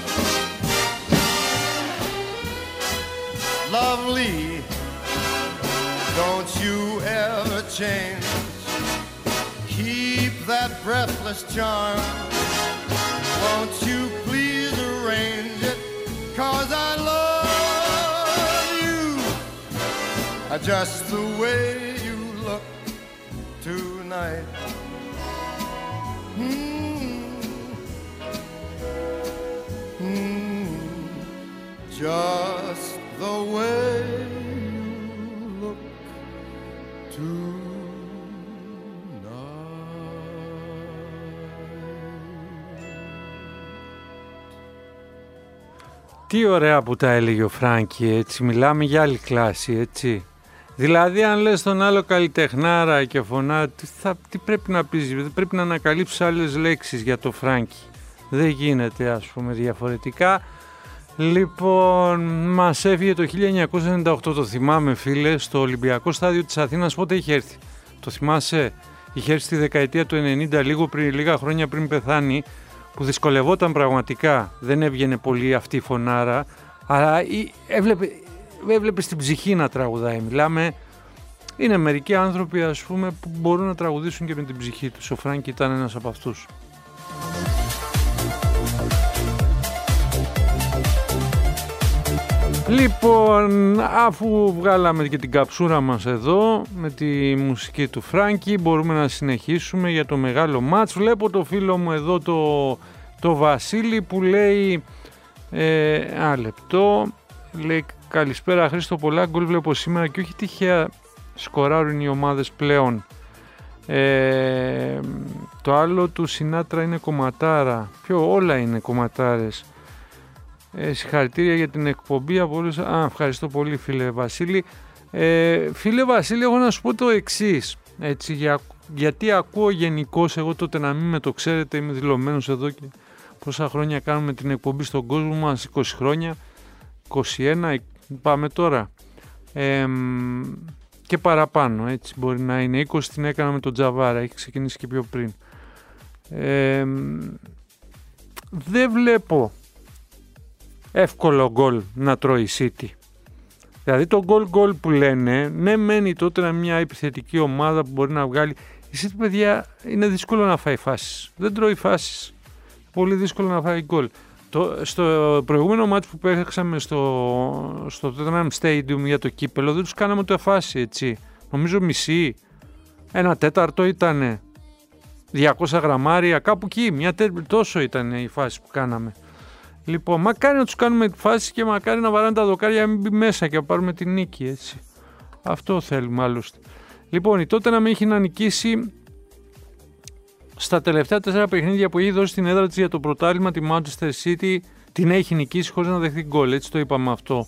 Lovely, don't you ever change. Keep that breathless charm. Won't you please arrange it? 'Cause I love you just the way you look tonight. Mm-hmm. Mm-hmm. Just the way you look Τι ωραία που τα έλεγε ο Φράνκι, έτσι, μιλάμε για άλλη κλάση, έτσι. Δηλαδή αν λες τον άλλο καλλιτεχνάρα και φωνά, τι, θα, τι πρέπει να πεις, πρέπει να ανακαλύψεις άλλες λέξεις για το Φράνκι. Δεν γίνεται, ας πούμε, διαφορετικά. Λοιπόν, μας έφυγε το χίλια εννιακόσια ενενήντα οκτώ, το θυμάμαι φίλε, στο Ολυμπιακό Στάδιο της Αθήνας. Πότε είχε έρθει? Το θυμάσαι? Είχε έρθει στη δεκαετία του ενενήντα, λίγο πριν, λίγα χρόνια πριν πεθάνει, που δυσκολευόταν πραγματικά. Δεν έβγαινε πολύ αυτή η φωνάρα, αλλά έβλεπε, έβλεπε στην ψυχή να τραγουδάει. Μιλάμε, είναι μερικοί άνθρωποι, ας πούμε, που μπορούν να τραγουδήσουν και με την ψυχή τους. Ο Φράνκι ήταν ένας από αυτούς. Λοιπόν, αφού βγάλαμε και την καψούρα μας εδώ με τη μουσική του Φράνκι, μπορούμε να συνεχίσουμε για το μεγάλο μάτς. Βλέπω το φίλο μου εδώ, το, το Βασίλη, που λέει ε, ένα λεπτό, λέει καλησπέρα Χρήστο, πολλά γκολ βλέπω σήμερα και όχι τυχαία σκοράρουν οι ομάδες πλέον. Ε, το άλλο του Σινάτρα είναι κομματάρα. Ποιο? Όλα είναι κομματάρες. Ε, συγχαρητήρια για την εκπομπή από όλους. Α, ευχαριστώ πολύ φίλε Βασίλη. Ε, φίλε Βασίλη, έχω να σου πω το εξής, έτσι, για, γιατί ακούω γενικώς, εγώ τότε να μην με το ξέρετε, είμαι δηλωμένος εδώ και πόσα χρόνια κάνουμε την εκπομπή στον κόσμο μας, είκοσι χρόνια, είκοσι ένα, πάμε τώρα, ε, και παραπάνω, έτσι μπορεί να είναι, είκοσι την έκανα με τον Τζαβάρα, έχει ξεκινήσει και πιο πριν. Ε, δεν βλέπω εύκολο γκολ να τρώει η City. Δηλαδή το γκολ γκολ που λένε, ναι μένει τότε να μια επιθετική ομάδα που μπορεί να βγάλει. Η City, παιδιά, είναι δύσκολο να φάει φάσεις. Δεν τρώει φάσεις. Πολύ δύσκολο να φάει γκολ. Το, στο προηγούμενο μάτι που παίξαμε στο, στο Tottenham Stadium για το κύπελο, δεν τους κάναμε ούτε φάση, έτσι. Νομίζω μισή. Ένα τέταρτο ήτανε. διακόσια γραμμάρια, κάπου εκεί. Μια τέ, τόσο ήταν η φάση που κάναμε. Λοιπόν, μακάρι να τους κάνουμε τη φάση και μακάρι να βαράνε τα δοκάρια να μην μπει μέσα και να πάρουμε την νίκη, έτσι. Αυτό θέλουμε άλλωστε. Λοιπόν, η τότε να με έχει να νικήσει στα τελευταία τέσσερα παιχνίδια που έχει δώσει στην έδρα της για το πρωτάθλημα, τη Manchester City την έχει νικήσει χωρίς να δεχθεί γκολ, έτσι το είπαμε αυτό.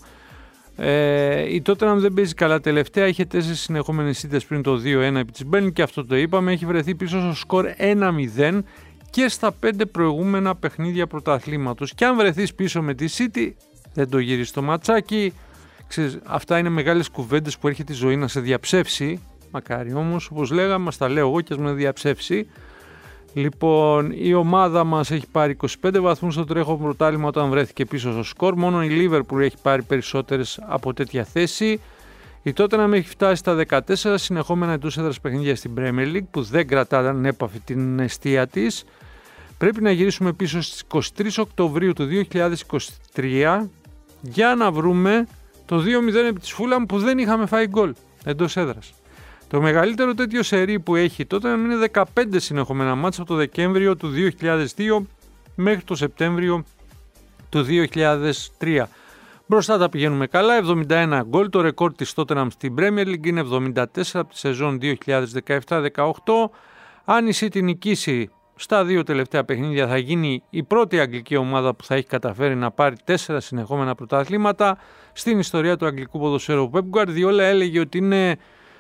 Ε, η τότε να δεν παίζει καλά τελευταία, είχε τέσσερις συνεχόμενες ήττες πριν το δύο ένα επί της Μπέρν και αυτό το είπαμε, έχει βρεθεί πίσω στο σκορ ένα μηδέν και στα πέντε προηγούμενα παιχνίδια πρωταθλήματος. Και αν βρεθείς πίσω με τη City, δεν το γυρίσει το ματσάκι. Ξέρεις, αυτά είναι μεγάλες κουβέντες που έρχεται η ζωή να σε διαψεύσει. Μακάρι όμως, όπως λέγαμε, μας τα λέω εγώ και ας με διαψεύσει. Λοιπόν, η ομάδα μας έχει πάρει είκοσι πέντε βαθμούς στο τρέχον πρωτάθλημα όταν βρέθηκε πίσω στο σκορ. Μόνο η Liverpool έχει πάρει περισσότερες από τέτοια θέση. Η Tottenham έχει φτάσει στα δεκατέσσερα συνεχόμενα εντός έδρας παιχνίδια στην Premier League που δεν κρατά ανέπαφη την αιστεία της. Πρέπει να γυρίσουμε πίσω στις είκοσι τρεις Οκτωβρίου του δύο χιλιάδες είκοσι τρία για να βρούμε το δύο μηδέν επί της Fulham που δεν είχαμε φάει γκολ εντός έδρας. Το μεγαλύτερο τέτοιο σερί που έχει τότε είναι δεκαπέντε συνεχόμενα μάτσα από το Δεκέμβριο του δύο χιλιάδες δύο μέχρι το Σεπτέμβριο του δύο χιλιάδες τρία. Μπροστά τα πηγαίνουμε καλά, εβδομήντα ένα γκολ, το ρεκόρ της Tottenham στην Premier League είναι εβδομήντα τέσσερα από τη σεζόν δύο χιλιάδες δεκαεπτά δεκαοκτώ. Αν η City νικήσει στα δύο τελευταία παιχνίδια θα γίνει η πρώτη αγγλική ομάδα που θα έχει καταφέρει να πάρει τέσσερα συνεχόμενα πρωταθλήματα στην ιστορία του αγγλικού ποδοσφαίρου. Ο Pep Guardiola έλεγε ότι είναι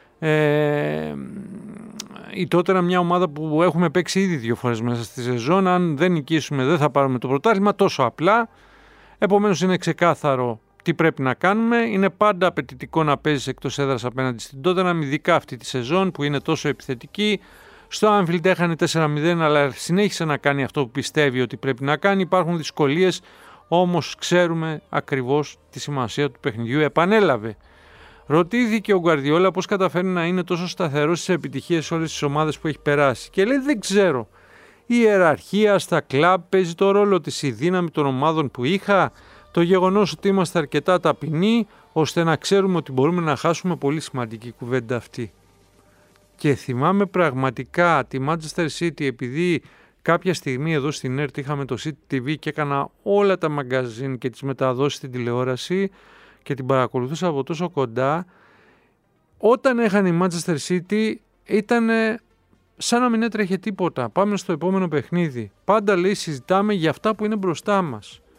ε, η Tottenham μια ομάδα που έχουμε παίξει ήδη δύο φορές μέσα στη σεζόν. Αν δεν νικήσουμε δεν θα πάρουμε το πρωτάθλημα, τόσο απλά. Επομένως είναι ξεκάθαρο τι πρέπει να κάνουμε. Είναι πάντα απαιτητικό να παίζεις εκτός έδρας απέναντι στην Tottenham, ειδικά αυτή τη σεζόν που είναι τόσο επιθετική. Στο Anfield έχανε τέσσερα μηδέν, αλλά συνέχισε να κάνει αυτό που πιστεύει ότι πρέπει να κάνει. Υπάρχουν δυσκολίες, όμως ξέρουμε ακριβώς τη σημασία του παιχνιδιού. Επανέλαβε. Ρωτήθηκε ο Γκουαρδιόλα πώς καταφέρει να είναι τόσο σταθερός στις επιτυχίες σε όλες τις ομάδες που έχει περάσει. Και λέει δεν ξέρω. Η ιεραρχία στα κλαμπ παίζει το ρόλο της, η δύναμη των ομάδων που είχα, το γεγονός ότι είμαστε αρκετά ταπεινοί ώστε να ξέρουμε ότι μπορούμε να χάσουμε, πολύ σημαντική κουβέντα αυτή. Και θυμάμαι πραγματικά τη Manchester City, επειδή κάποια στιγμή εδώ στην ΕΡΤ είχαμε το City τι βι και έκανα όλα τα μαγκαζίν και τις μεταδόσεις στην τηλεόραση και την παρακολουθούσα από τόσο κοντά, όταν έχανε η Manchester City ήταν σαν να μην έτρεχε τίποτα. Πάμε στο επόμενο παιχνίδι. Πάντα λέει συζητάμε για αυτά που είναι μπροστά μας.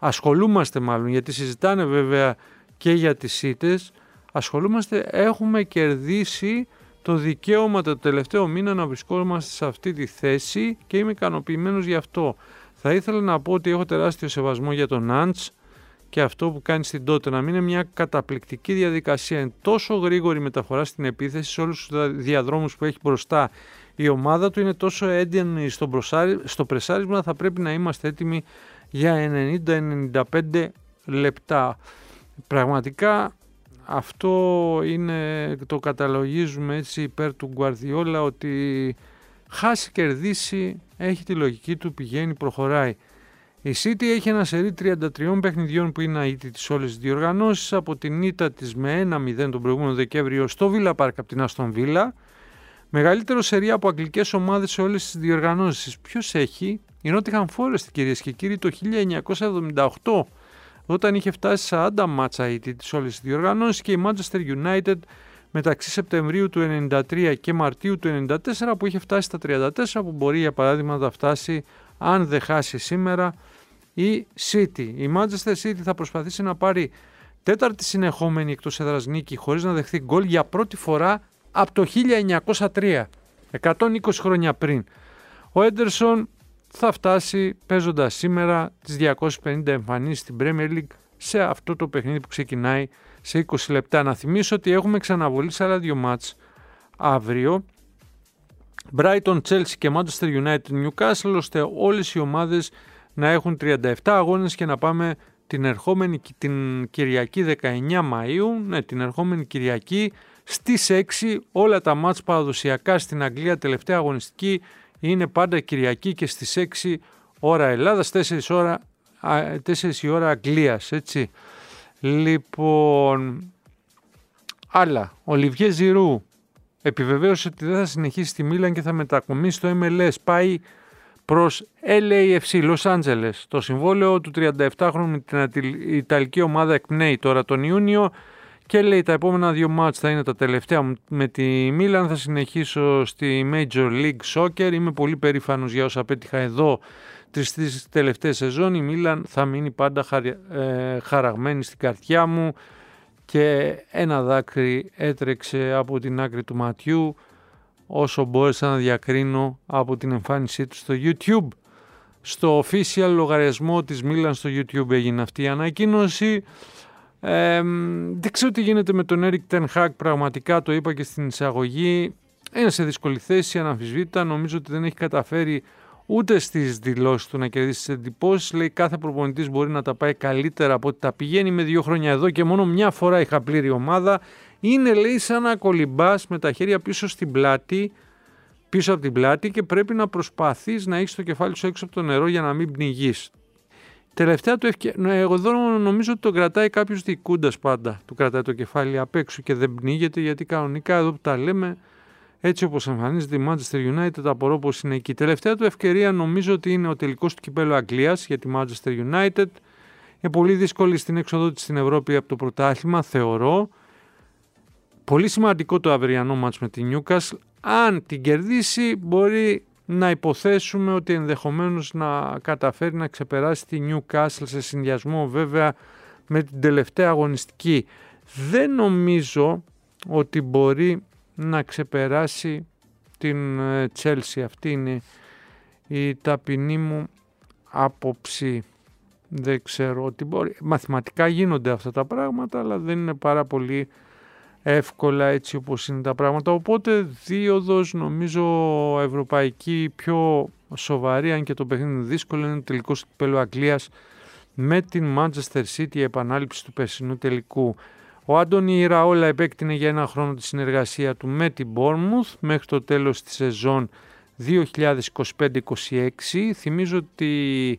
ασχολούμαστε μάλλον, γιατί συζητάνε βέβαια και για τις ήττες, ασχολούμαστε, έχουμε κερδίσει το δικαίωμα το τελευταίο μήνα να βρισκόμαστε σε αυτή τη θέση και είμαι ικανοποιημένος γι' αυτό. Θα ήθελα να πω ότι έχω τεράστιο σεβασμό για τον Άντς και αυτό που κάνει στην τότε, να μην είναι μια καταπληκτική διαδικασία, είναι τόσο γρήγορη μεταφορά στην επίθεση σε όλους τους διαδρόμους που έχει μπροστά. Η ομάδα του είναι τόσο έντονη στο, στο πρεσάρισμα, θα πρέπει να είμαστε έτοιμοι για ενενήντα με ενενήντα πέντε λεπτά. Πραγματικά αυτό είναι, το καταλογίζουμε έτσι υπέρ του Γκουαρδιόλα, ότι χάσει κερδίσει, έχει τη λογική του, πηγαίνει, προχωράει. Η City έχει ένα σερί τριάντα τριών παιχνιδιών που είναι αίτητη σε όλες τις διοργανώσεις, από την ήττα της με ένα μηδέν τον προηγούμενο Δεκέμβριο στο Villa Park από την Aston Villa. Μεγαλύτερο σερί από αγγλικές ομάδες σε όλες τις διοργανώσεις. Ποιος έχει? Η Nottingham Forest, κυρίες και κύριοι, το χίλια εννιακόσια εβδομήντα οκτώ, όταν είχε φτάσει σαράντα μάτσα αίτητη σε όλες τις διοργανώσεις, και η Manchester United μεταξύ Σεπτεμβρίου του ενενήντα τρία και Μαρτίου του ενενήντα τέσσερα που είχε φτάσει στα τριάντα τέσσερα, που μπορεί για παράδειγμα να φτάσει αν δεν χάσει σήμερα η City. Η Manchester City θα προσπαθήσει να πάρει τέταρτη συνεχόμενη εκτός έδρας νίκη χωρίς να δεχθεί γκολ για πρώτη φορά από το χίλια εννιακόσια τρία, εκατόν είκοσι χρόνια πριν. Ο Έντερσον θα φτάσει παίζοντας σήμερα τις διακόσιες πενήντα εμφανίσεις στην Premier League σε αυτό το παιχνίδι που ξεκινάει σε είκοσι λεπτά. Να θυμίσω ότι έχουμε ξαναβολή σε άλλα δύο μάτς αύριο, Brighton, Chelsea και Manchester United, Newcastle, ώστε όλες οι ομάδες να έχουν τριάντα επτά αγώνες και να πάμε την ερχόμενη την Κυριακή δεκαεννέα Μαΐου, ναι, την ερχόμενη Κυριακή στις έξι. Όλα τα μάτς παραδοσιακά στην Αγγλία, τελευταία αγωνιστική, είναι πάντα Κυριακή και στις έξι ώρα Ελλάδας, τέσσερις, ώρα, τέσσερις η ώρα Αγγλίας, έτσι. Λοιπόν, άλλα, ο Λιβιέ Ζιρού επιβεβαίωσε ότι δεν θα συνεχίσει στη Μίλαν και θα μετακομίσει στο εμ ελ ες. Πάει προς ελ έι εφ σι, Los Angeles. Το συμβόλαιο του τριανταεπτάχρονου με την Ιταλική ομάδα εκπνέει τώρα τον Ιούνιο και λέει τα επόμενα δύο μάτς θα είναι τα τελευταία με τη Μίλαν. Θα συνεχίσω στη Major League Soccer. Είμαι πολύ περήφανος για όσα πέτυχα εδώ τις τελευταίες σεζόν. Η Μίλαν θα μείνει πάντα χαρι, ε, χαραγμένη στην καρδιά μου. Και ένα δάκρυ έτρεξε από την άκρη του ματιού όσο μπόρεσα να διακρίνω από την εμφάνισή του στο YouTube. Στο official λογαριασμό της Μίλαν στο YouTube έγινε αυτή η ανακοίνωση. Ε, δεν ξέρω τι γίνεται με τον Eric Ten Hag, πραγματικά το είπα και στην εισαγωγή. Είναι σε δύσκολη θέση, αναμφισβήτητα. Νομίζω ότι δεν έχει καταφέρει ούτε στις δηλώσεις του να κερδίσει τις εντυπώσεις. Λέει κάθε προπονητής μπορεί να τα πάει καλύτερα από ότι τα πηγαίνει. Με δύο χρόνια εδώ και μόνο μια φορά είχα πλήρη ομάδα. Είναι, λέει, σαν να κολυμπάς με τα χέρια πίσω στην πλάτη, πίσω από την πλάτη, και πρέπει να προσπαθείς να έχεις το κεφάλι σου έξω από το νερό για να μην πνιγείς. Τελευταία του ευκαιρία, εγώ εδώ νομίζω ότι τον κρατάει κάποιος δικούντας πάντα. Του κρατάει το κεφάλι απ' έξω και δεν πνίγεται, γιατί κανονικά εδώ που τα λέμε, έτσι όπως εμφανίζεται η Manchester United, απορώ πως είναι εκεί. Τελευταία του ευκαιρία νομίζω ότι είναι ο τελικός του κυπέλλου Αγγλίας για τη Manchester United. Είναι πολύ δύσκολη στην έξοδο της στην Ευρώπη από το πρωτάθλημα, θεωρώ. Πολύ σημαντικό το αυριανό μάτς με τη Newcastle. Αν την κερδίσει μπορεί να υποθέσουμε ότι ενδεχομένως να καταφέρει να ξεπεράσει τη Newcastle, σε συνδυασμό βέβαια με την τελευταία αγωνιστική. Δεν νομίζω ότι μπορεί να ξεπεράσει την Chelsea. Αυτή είναι η ταπεινή μου άποψη. Δεν ξέρω ότι μπορεί. Μαθηματικά γίνονται αυτά τα πράγματα, αλλά δεν είναι πάρα πολύ εύκολα έτσι όπως είναι τα πράγματα. Οπότε δίωδος νομίζω ευρωπαϊκή πιο σοβαρή, αν και το παιχνίδι είναι δύσκολο, είναι ο τελικός του κυπέλλου Αγγλίας με την Manchester City, η επανάληψη του περσινού τελικού. Ο Άντονι Ιραόλα επέκτηνε για ένα χρόνο τη συνεργασία του με την Bournemouth μέχρι το τέλος της σεζόν δύο χιλιάδες είκοσι πέντε είκοσι έξι. Θυμίζω ότι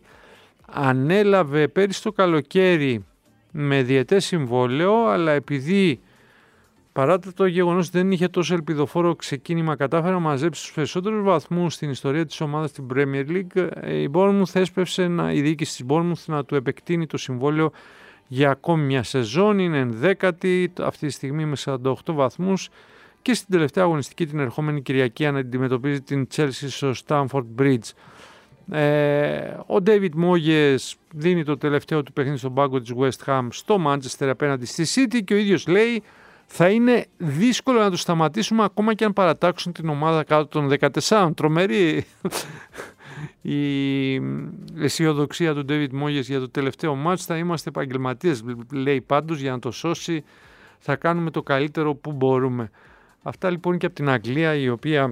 ανέλαβε πέρυσι το καλοκαίρι με διετές συμβόλαιο, αλλά επειδή παρά το γεγονός ότι δεν είχε τόσο ελπιδοφόρο ξεκίνημα, κατάφερε να μαζέψει τους περισσότερους βαθμούς στην ιστορία της ομάδας στην Premier League. Η Bournemouth έσπευσε, να, η διοίκηση της Bournemouth να του επεκτείνει το συμβόλαιο για ακόμη μια σεζόν. Είναι ενδέκατη αυτή τη στιγμή με σαράντα οκτώ βαθμούς και στην τελευταία αγωνιστική την ερχόμενη Κυριακή αντιμετωπίζει την Chelsea στο Stamford Bridge. Ε, ο David Moyes δίνει το τελευταίο του παιχνίδι στον πάγκο της West Ham στο Manchester απέναντι στη City και ο ίδιος λέει θα είναι δύσκολο να τους σταματήσουμε ακόμα και αν παρατάξουν την ομάδα κάτω των δεκατεσσάρων. Τρομερή η αισιοδοξία του David Moyes για το τελευταίο μάτς. Θα είμαστε επαγγελματίες, λέει πάντως, για να το σώσει θα κάνουμε το καλύτερο που μπορούμε. Αυτά λοιπόν και από την Αγγλία, η οποία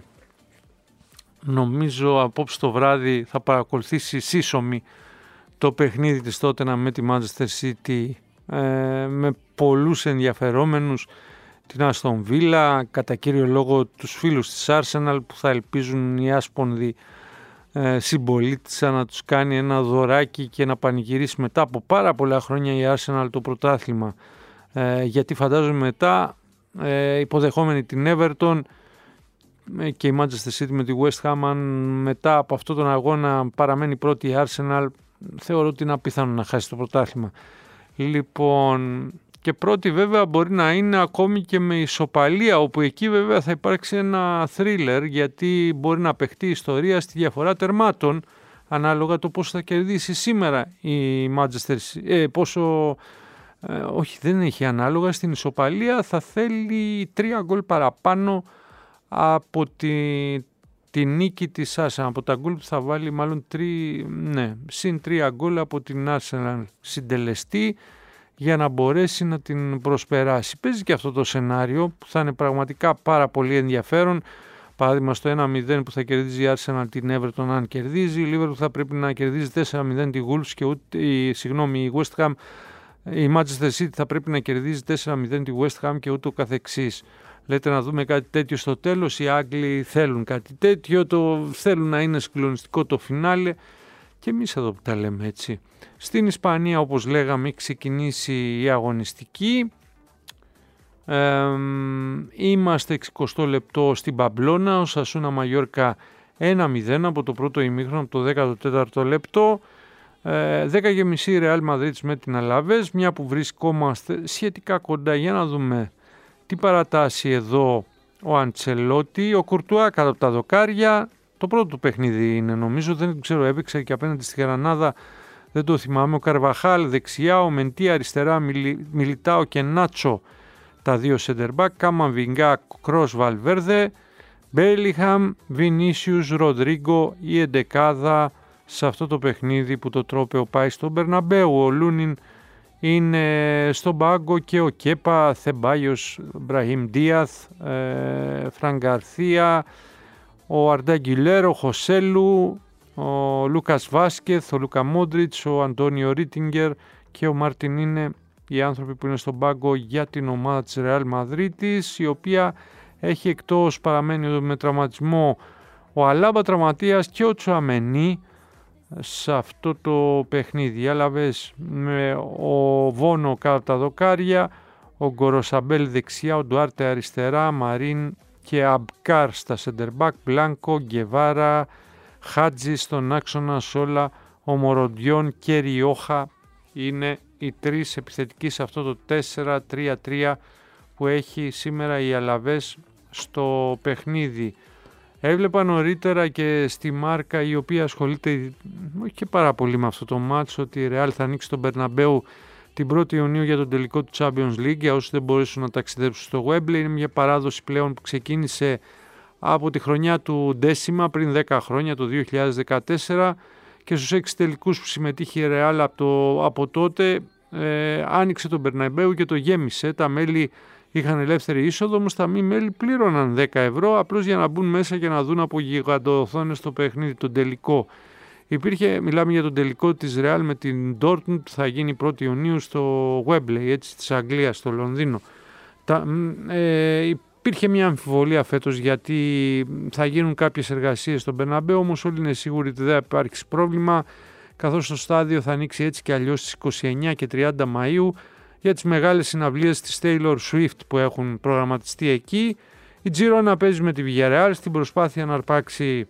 νομίζω απόψε το βράδυ θα παρακολουθήσει σύσσωμη το παιχνίδι της Tottenham με τη Manchester City, ε, με πολλούς ενδιαφερόμενους, την Aston Villa, κατά κύριο λόγο τους φίλους της Arsenal που θα ελπίζουν οι άσπονδοι ε, συμπολίτησα να τους κάνει ένα δωράκι και να πανηγυρίσει μετά από πάρα πολλά χρόνια η Arsenal το πρωτάθλημα, ε, γιατί φαντάζομαι μετά ε, υποδεχόμενη την Everton και η Manchester City με τη West Ham, αν μετά από αυτόν τον αγώνα παραμένει πρώτη η Arsenal, θεωρώ ότι είναι απίθανο να χάσει το πρωτάθλημα. Λοιπόν, και πρώτη βέβαια μπορεί να είναι ακόμη και με ισοπαλία, όπου εκεί βέβαια θα υπάρξει ένα thriller, γιατί μπορεί να παιχτεί η ιστορία στη διαφορά τερμάτων, ανάλογα το πόσο θα κερδίσει σήμερα η Manchester City, ε, πόσο... Ε, όχι, δεν έχει ανάλογα, στην ισοπαλία θα θέλει τρία γκολ παραπάνω από τη, τη νίκη της Arsenal, από τα γκολ που θα βάλει μάλλον τρι, ναι, συν τρία γκολ από την Arsenal συντελεστή για να μπορέσει να την προσπεράσει. Παίζει και αυτό το σενάριο που θα είναι πραγματικά πάρα πολύ ενδιαφέρον. Παράδειγμα στο ένα μηδέν που θα κερδίζει η Arsenal την Everton, αν κερδίζει, η Liverpool θα πρέπει να κερδίζει τέσσερα μηδέν τη Wolves και ούτε, η, συγγνώμη, η West Ham, η Manchester City θα πρέπει να κερδίζει τέσσερα μηδέν τη West Ham και ούτω καθεξής. Λέτε να δούμε κάτι τέτοιο στο τέλος, οι Άγγλοι θέλουν κάτι τέτοιο, το θέλουν να είναι συγκλονιστικό το φινάλε και εμείς εδώ που τα λέμε έτσι. Στην Ισπανία, όπως λέγαμε, έχει ξεκινήσει η αγωνιστική. Ε, είμαστε εξηκοστό λεπτό στην Παμπλώνα, ο Σασούνα Μαγιόρκα ένα μηδέν από το πρώτο ημίχρονο, από το δέκατο τέταρτο λεπτό. Ε, δέκα και μισή Ρεάλ Μαδρίτης με την Αλαβές, μια που βρισκόμαστε σχετικά κοντά. Για να δούμε τι παρατάσσει εδώ ο Αντσελότη. Ο Κουρτουά κάτω από τα δοκάρια, το πρώτο του παιχνίδι είναι νομίζω, δεν ξέρω, έπαιξε και απέναντι στη Γρανάδα, δεν το θυμάμαι. Ο Καρβαχάλ δεξιά, ο Μεντί αριστερά, Μιλι, Μιλιτάο και Νάτσο τα δύο σεντερμπακ, Κάμαβινγκά, Κρός, Βαλβέρδε, Μπέλιχαμ, Βινίσιους, Ροντρίγκο, η εντεκάδα σε αυτό το παιχνίδι που το τρόπαιο πάει στον Μπερναμπέου. Ο Λούνιν είναι στον πάγκο και ο Κέπα, Θεμπάγιος, Μπραχίμ Ντίαθ, ε, Φραν Γκαρθία, ο Αρντά Γκιλέρ, ο Χωσέλου, ο Λούκας Βάσκεθ, ο Λούκα Μόντριτς, ο Αντώνιο Ρίτιγκερ και ο Μάρτιν είναι οι άνθρωποι που είναι στον πάγκο για την ομάδα της Ρεάλ Μαδρίτης, η οποία έχει εκτός, παραμένει με τραυματισμό ο Αλάμπα τραυματίας και ο Τσουαμενί σε αυτό το παιχνίδι. Έλαβες με ο Βόνο κάτω από τα δοκάρια, ο Γκοροσαμπέλ δεξιά, ο Ντουάρτε αριστερά, Μαρίν και Αμπκάρ στα σεντερμπακ, Μπλάνκο, Γκεβάρα, Χάτζη στον άξονα Σόλα, ο Μοροντιόν και Ριόχα είναι οι τρεις επιθετικοί σε αυτό το τέσσερα τρία τρία που έχει σήμερα η Αλαβές στο παιχνίδι. Έβλεπα νωρίτερα και στη Μάρκα, η οποία ασχολείται όχι και πάρα πολύ με αυτό το μάτσο, ότι η Ρεάλ θα ανοίξει τον Μπερναμπέου την πρώτη Ιουνίου για τον τελικό του Champions League, για όσους δεν μπορέσουν να ταξιδέψουν στο Wembley. Είναι μια παράδοση πλέον που ξεκίνησε από τη χρονιά του Ντέσιμα πριν δέκα χρόνια, το δύο χιλιάδες δεκατέσσερα, και στους έξι τελικούς που συμμετείχε η Ρεάλ από, το, από τότε ε, άνοιξε τον Μπερναμπέου και το γέμισε. Τα μέλη είχαν ελεύθερη είσοδο, όμως τα μη μέλη πλήρωναν δέκα ευρώ απλώς για να μπουν μέσα και να δουν από γιγαντοοθόνες το παιχνίδι, τον τελικό. Υπήρχε, μιλάμε για τον τελικό της Real με την Dortmund που θα γίνει πρώτη Ιουνίου στο Wembley, έτσι, της Αγγλίας, στο Λονδίνο. Τα, ε, υπήρχε μια αμφιβολία φέτος γιατί θα γίνουν κάποιες εργασίες στον Μπερναμπέου, όμως όλοι είναι σίγουροι ότι δεν υπάρχει πρόβλημα, καθώς το στάδιο θα ανοίξει έτσι και αλλιώς στις είκοσι εννέα και τριάντα Μαΐου για τις μεγάλες συναυλίες της Taylor Swift που έχουν προγραμματιστεί εκεί. Η Girona παίζει με τη Villarreal στην προσπάθεια να αρπάξει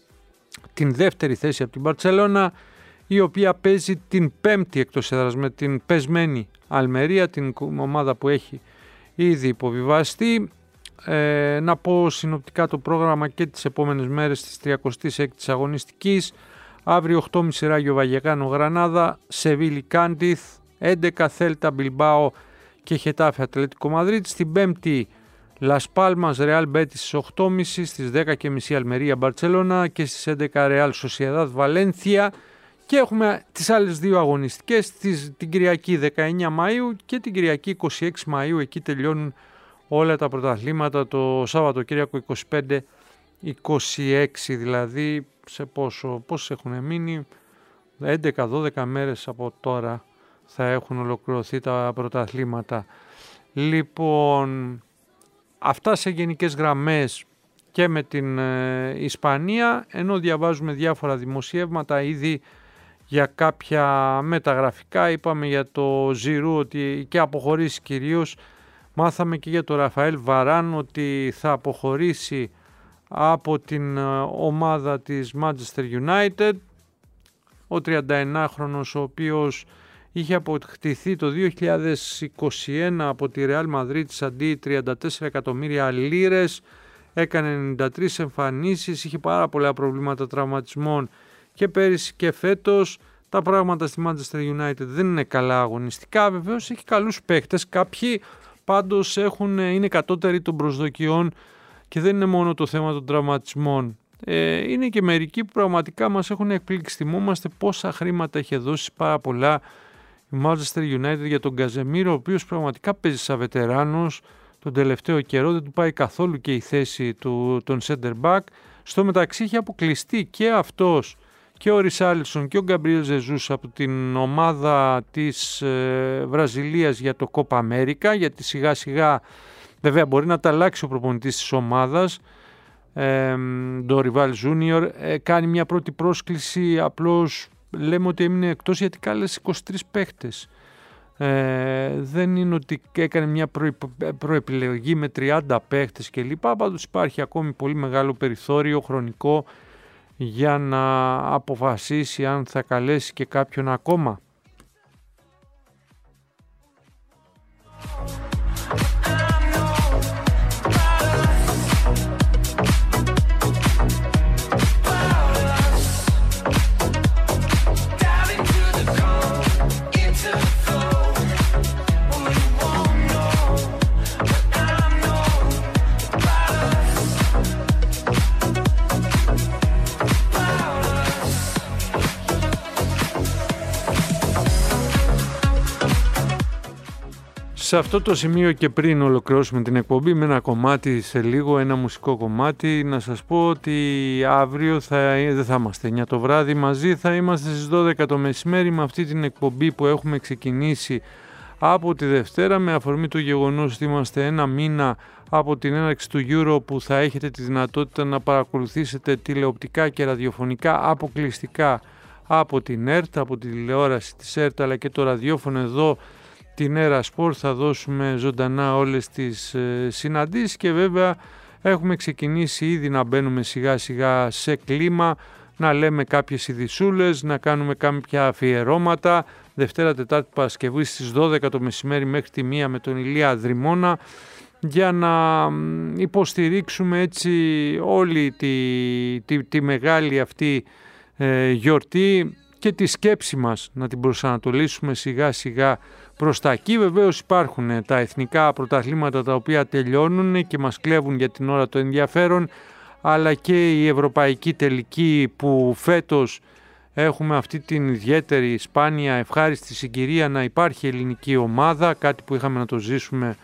την δεύτερη θέση από την Μπαρτσελώνα, η οποία παίζει την πέμπτη εκτός έδρας με την πεσμένη Αλμερία, την ομάδα που έχει ήδη υποβιβαστεί. Ε, να πω συνοπτικά το πρόγραμμα και τις επόμενες μέρες της τριακοστής έκτης αγωνιστικής. Αύριο οκτώ και μισή Ράγιο Βαγεκάνο Γρανάδα, Σεβίλη Κάντιθ, έντεκα Θέλτα Μπιλμπάο και Χετάφε Ατλέτικο Μαδρίτη. Στην Πέμπτη Λας Πάλμας Ρεάλ Μπέτις στις οκτώ και μισή, στις δέκα και μισή Αλμερία Μπαρτσελώνα και στις έντεκα Ρεάλ Σοσιεδάδ Βαλένθια. Και έχουμε τις άλλες δύο αγωνιστικές, την Κυριακή δεκαεννέα Μαΐου και την Κυριακή είκοσι έξι Μαΐου. Εκεί τελειώνουν όλα τα πρωταθλήματα, το Σαββατοκύριακο είκοσι πέντε είκοσι έξι, δηλαδή σε πόσο, πόσες έχουν μείνει, έντεκα δώδεκα μέρες από τώρα θα έχουν ολοκληρωθεί τα πρωταθλήματα. Λοιπόν, αυτά σε γενικές γραμμές και με την ε, Ισπανία, ενώ διαβάζουμε διάφορα δημοσιεύματα ήδη για κάποια μεταγραφικά. Είπαμε για το Ζιρού ότι και αποχωρήσει κυρίως. Μάθαμε και για το Ραφαέλ Βαράν ότι θα αποχωρήσει από την ομάδα της Manchester United. Ο τριανταεννάχρονος, ο οποίος είχε αποκτηθεί το δύο χιλιάδες είκοσι ένα από τη Real Madrid αντί τριάντα τέσσερα εκατομμύρια λίρες, έκανε ενενήντα τρεις εμφανίσεις, είχε πάρα πολλά προβλήματα τραυματισμών και πέρυσι και φέτος. Τα πράγματα στη Manchester United δεν είναι καλά αγωνιστικά, βεβαίως έχει καλούς παίκτες, κάποιοι πάντως έχουν, είναι κατώτεροι των προσδοκιών και δεν είναι μόνο το θέμα των τραυματισμών. Ε, είναι και μερικοί που πραγματικά μας έχουν εκπλήξει. Θυμόμαστε πόσα χρήματα είχε δώσει, πάρα πολλά, η Manchester United για τον Καζεμίρο, ο οποίος πραγματικά παίζει σαν βετεράνος τον τελευταίο καιρό, δεν του πάει καθόλου και η θέση του, των center back. Στο μεταξύ είχε αποκλειστεί και αυτός και ο Ρισάλισον και ο Γκαμπριέλ Ζεζούς από την ομάδα της ε, Βραζιλίας για το Copa America, γιατί σιγά σιγά βέβαια μπορεί να τα αλλάξει ο προπονητής της ομάδας, ε, το Ριβάλ Junior, ε, κάνει μια πρώτη πρόσκληση, απλώς λέμε ότι έμεινε εκτός γιατί κάλεσε είκοσι τρεις παίχτες. Ε, δεν είναι ότι έκανε μια προ, προεπιλογή με τριάντα παίχτες κλπ. Πάντως υπάρχει ακόμη πολύ μεγάλο περιθώριο χρονικό για να αποφασίσει αν θα καλέσει και κάποιον ακόμα. Σε αυτό το σημείο και πριν ολοκληρώσουμε την εκπομπή με ένα κομμάτι σε λίγο, ένα μουσικό κομμάτι, να σας πω ότι αύριο θα, δεν θα είμαστε εννιά το βράδυ μαζί, θα είμαστε στις δώδεκα το μεσημέρι με αυτή την εκπομπή που έχουμε ξεκινήσει από τη Δευτέρα, με αφορμή το γεγονός ότι είμαστε ένα μήνα από την έναρξη του Euro, που θα έχετε τη δυνατότητα να παρακολουθήσετε τηλεοπτικά και ραδιοφωνικά αποκλειστικά από την ΕΡΤ, από τη τηλεόραση της ΕΡΤ, αλλά και το ραδιόφωνο εδώ την Έρα Σπορ. Θα δώσουμε ζωντανά όλες τις ε, συναντήσεις και βέβαια έχουμε ξεκινήσει ήδη να μπαίνουμε σιγά σιγά σε κλίμα, να λέμε κάποιες ειδησούλες, να κάνουμε κάποια αφιερώματα Δευτέρα, Τετάρτη, Παρασκευή στις δώδεκα το μεσημέρι μέχρι τη μία με τον Ηλία Δρυμώνα, για να υποστηρίξουμε έτσι όλη τη, τη, τη μεγάλη αυτή ε, γιορτή και τη σκέψη μας να την προσανατολίσουμε σιγά σιγά προς τα εκεί. Βεβαίως υπάρχουν τα εθνικά πρωταθλήματα τα οποία τελειώνουν και μας κλέβουν για την ώρα το ενδιαφέρον, αλλά και η ευρωπαϊκή τελική που φέτος έχουμε αυτή την ιδιαίτερη σπάνια ευχάριστη συγκυρία να υπάρχει ελληνική ομάδα, κάτι που είχαμε να το ζήσουμε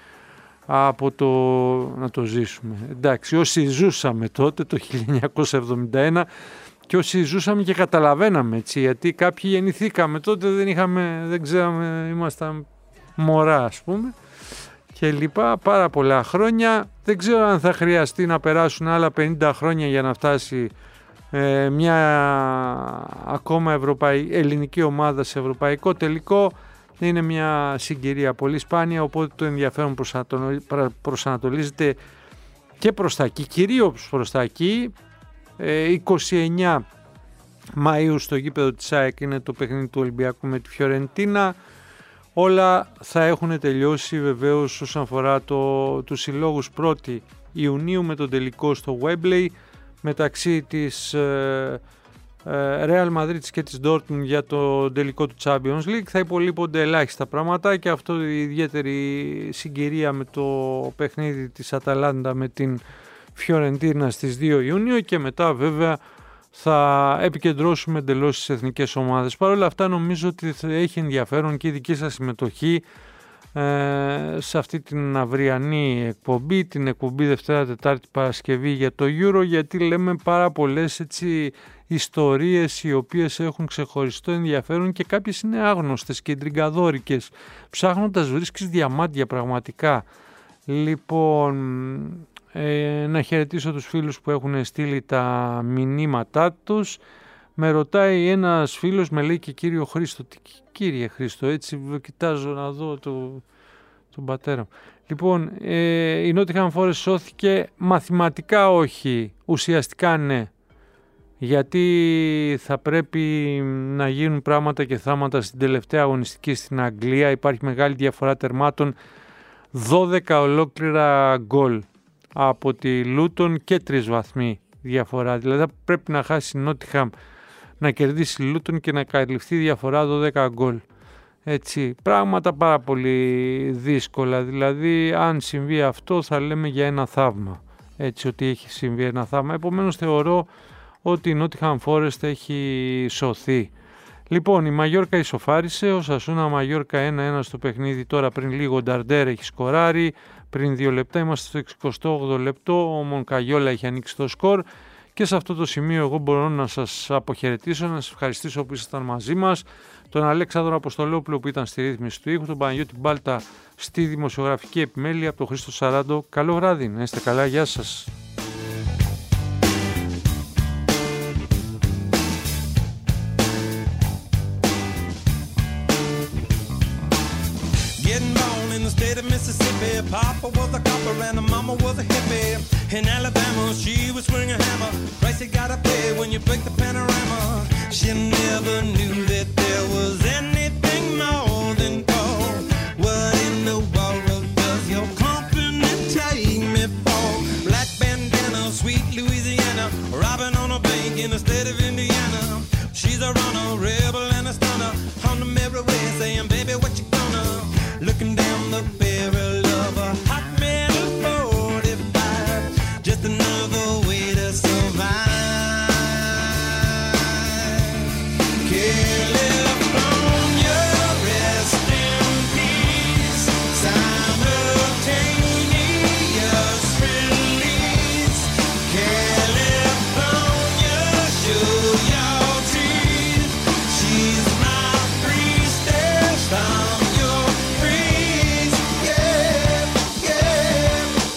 από το... να το ζήσουμε. Εντάξει, όσοι ζούσαμε τότε το χίλια εννιακόσια εβδομήντα ένα και όσοι ζούσαμε και καταλαβαίναμε, έτσι, γιατί κάποιοι γεννηθήκαμε τότε, δεν είχαμε, δεν ξέραμε, ήμασταν μωρά ας πούμε και λοιπά, πάρα πολλά χρόνια. Δεν ξέρω αν θα χρειαστεί να περάσουν άλλα πενήντα χρόνια για να φτάσει ε, μια ακόμα ευρωπαϊ... ελληνική ομάδα σε ευρωπαϊκό τελικό. Είναι μια συγκυρία πολύ σπάνια, οπότε το ενδιαφέρον προσανατολίζεται και προς τα εκεί, κυρίως προς τα εκεί. είκοσι εννέα Μαΐου στο γήπεδο της ΑΕΚ είναι το παιχνίδι του Ολυμπιακού με τη Φιωρεντίνα. Όλα θα έχουν τελειώσει βεβαίως όσον αφορά το, τους συλλόγους πρώτη Ιουνίου με τον τελικό στο Wembley μεταξύ της ε, Real Madrid και της Dortmund για το τελικό του Champions League. Θα υπολείπονται ελάχιστα πράγματα και αυτό η ιδιαίτερη συγκυρία με το παιχνίδι της Αταλάντα με την Φιωρεντίνα στις δύο Ιουνίου και μετά βέβαια θα επικεντρώσουμε εντελώς στις εθνικές ομάδες. Παρ' όλα αυτά νομίζω ότι θα έχει ενδιαφέρον και η δική σας συμμετοχή ε, σε αυτή την αυριανή εκπομπή, την εκπομπή Δευτέρα, Τετάρτη, Παρασκευή για το Euro, γιατί λέμε πάρα πολλές έτσι ιστορίες οι οποίες έχουν ξεχωριστό ενδιαφέρον και κάποιες είναι άγνωστες και τριγκαδόρικες. Ψάχνοντας βρίσκεις διαμάντια πραγματικά. Λοιπόν, ε, να χαιρετήσω τους φίλους που έχουν στείλει τα μηνύματά τους. Με ρωτάει ένας φίλος, με λέει και κύριο Χρήστο. Τι, κύριε Χρήστο, έτσι κοιτάζω να δω το, τον πατέρα μου. Λοιπόν, ε, η Nottingham Forest σώθηκε μαθηματικά όχι, ουσιαστικά ναι. Γιατί θα πρέπει να γίνουν πράγματα και θάματα στην τελευταία αγωνιστική στην Αγγλία. Υπάρχει μεγάλη διαφορά τερμάτων, δώδεκα ολόκληρα γκολ από τη Λούτον και τρεις βαθμοί διαφορά. Δηλαδή πρέπει να χάσει η Nottingham, να κερδίσει η Λούτον και να καλυφθεί διαφορά δώδεκα γκολ. Έτσι, πράγματα πάρα πολύ δύσκολα. Δηλαδή αν συμβεί αυτό θα λέμε για ένα θαύμα. Έτσι, ότι έχει συμβεί ένα θαύμα. Επομένως θεωρώ ότι η Nottingham Forest έχει σωθεί. Λοιπόν, η Μαγιόρκα ισοφάρισε, ο Σασούνα Μαγιόρκα ένα ένα στο παιχνίδι, τώρα πριν λίγο ο Νταρντέρ έχει σκοράρει, πριν δύο λεπτά είμαστε στο εξηκοστό όγδοο λεπτό, ο Μονκαγιόλα έχει ανοίξει το σκορ και σε αυτό το σημείο εγώ μπορώ να σας αποχαιρετήσω, να σας ευχαριστήσω που ήσασταν μαζί μας, τον Αλέξανδρο Αποστολόπουλο που ήταν στη ρύθμιση του ήχου, τον Παναγιώτη Μπάλτα στη δημοσιογραφική επιμέλεια, από τον Χρήστο Σαράντο. Καλό βράδυ, να είστε καλά, γεια σας. State of Mississippi, Papa was a copper and her mama was a hippie. In Alabama, she would swing a hammer. Price you gotta pay when you break the panorama. She never knew that there was anything more than gold. What in the world does your company take me for? Black bandana, sweet Louisiana, robbing on a bank in the state of Indiana. She's a runner, rebel and a stunner. On the mirror way saying, baby, what you gonna? Looking down the barrel of a hot metal forty-five, just another way to survive. California, rest in peace. Simultaneous release. California, show your teeth. She's my priestess. I'm your priest. Yeah, yeah.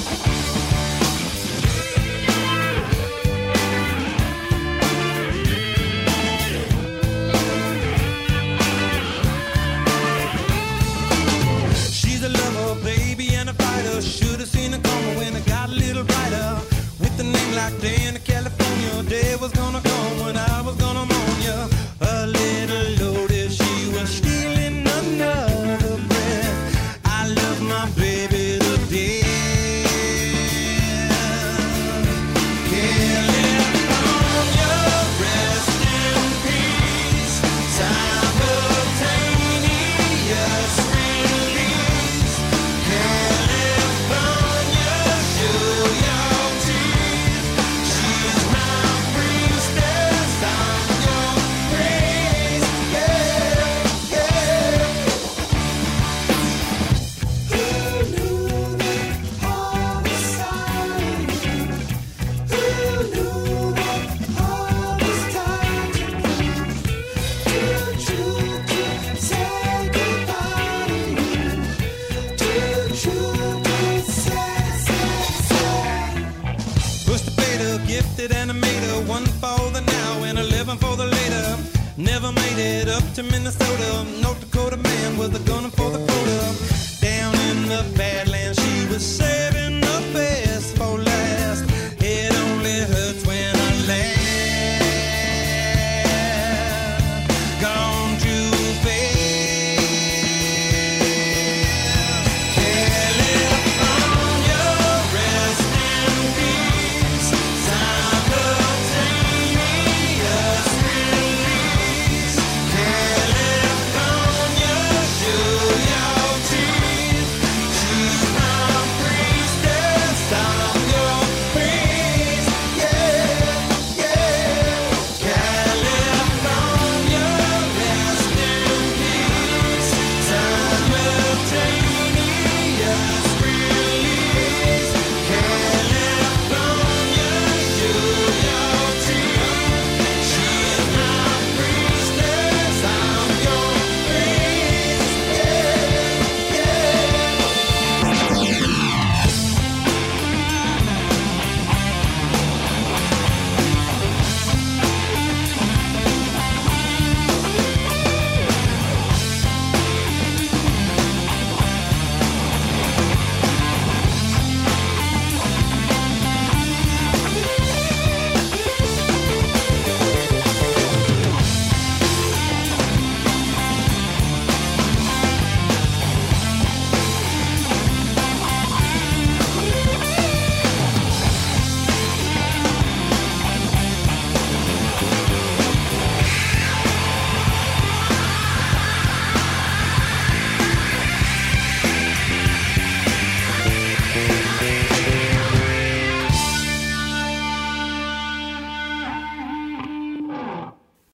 She's a lover, baby, and a fighter. Should have seen it coming when it got a little brighter. With a name like Dana, California, day was gonna come when I was gonna mourn ya. A little loaded, she was stealing another breath. I love my baby to death. California, rest in peace. Simultaneous release. California, show your teeth. She's my priestess. I'm your priest. Yeah, yeah. Who knew that all was time? Who knew that all was time to true to say goodbye to you? Too true to say, say, say. Pushed the beta, gifted animator, one for the now and eleven for the later. Never made it up to Minnesota. North Dakota man was a gunner for the quota. Down in the Badlands, she was saving the bed.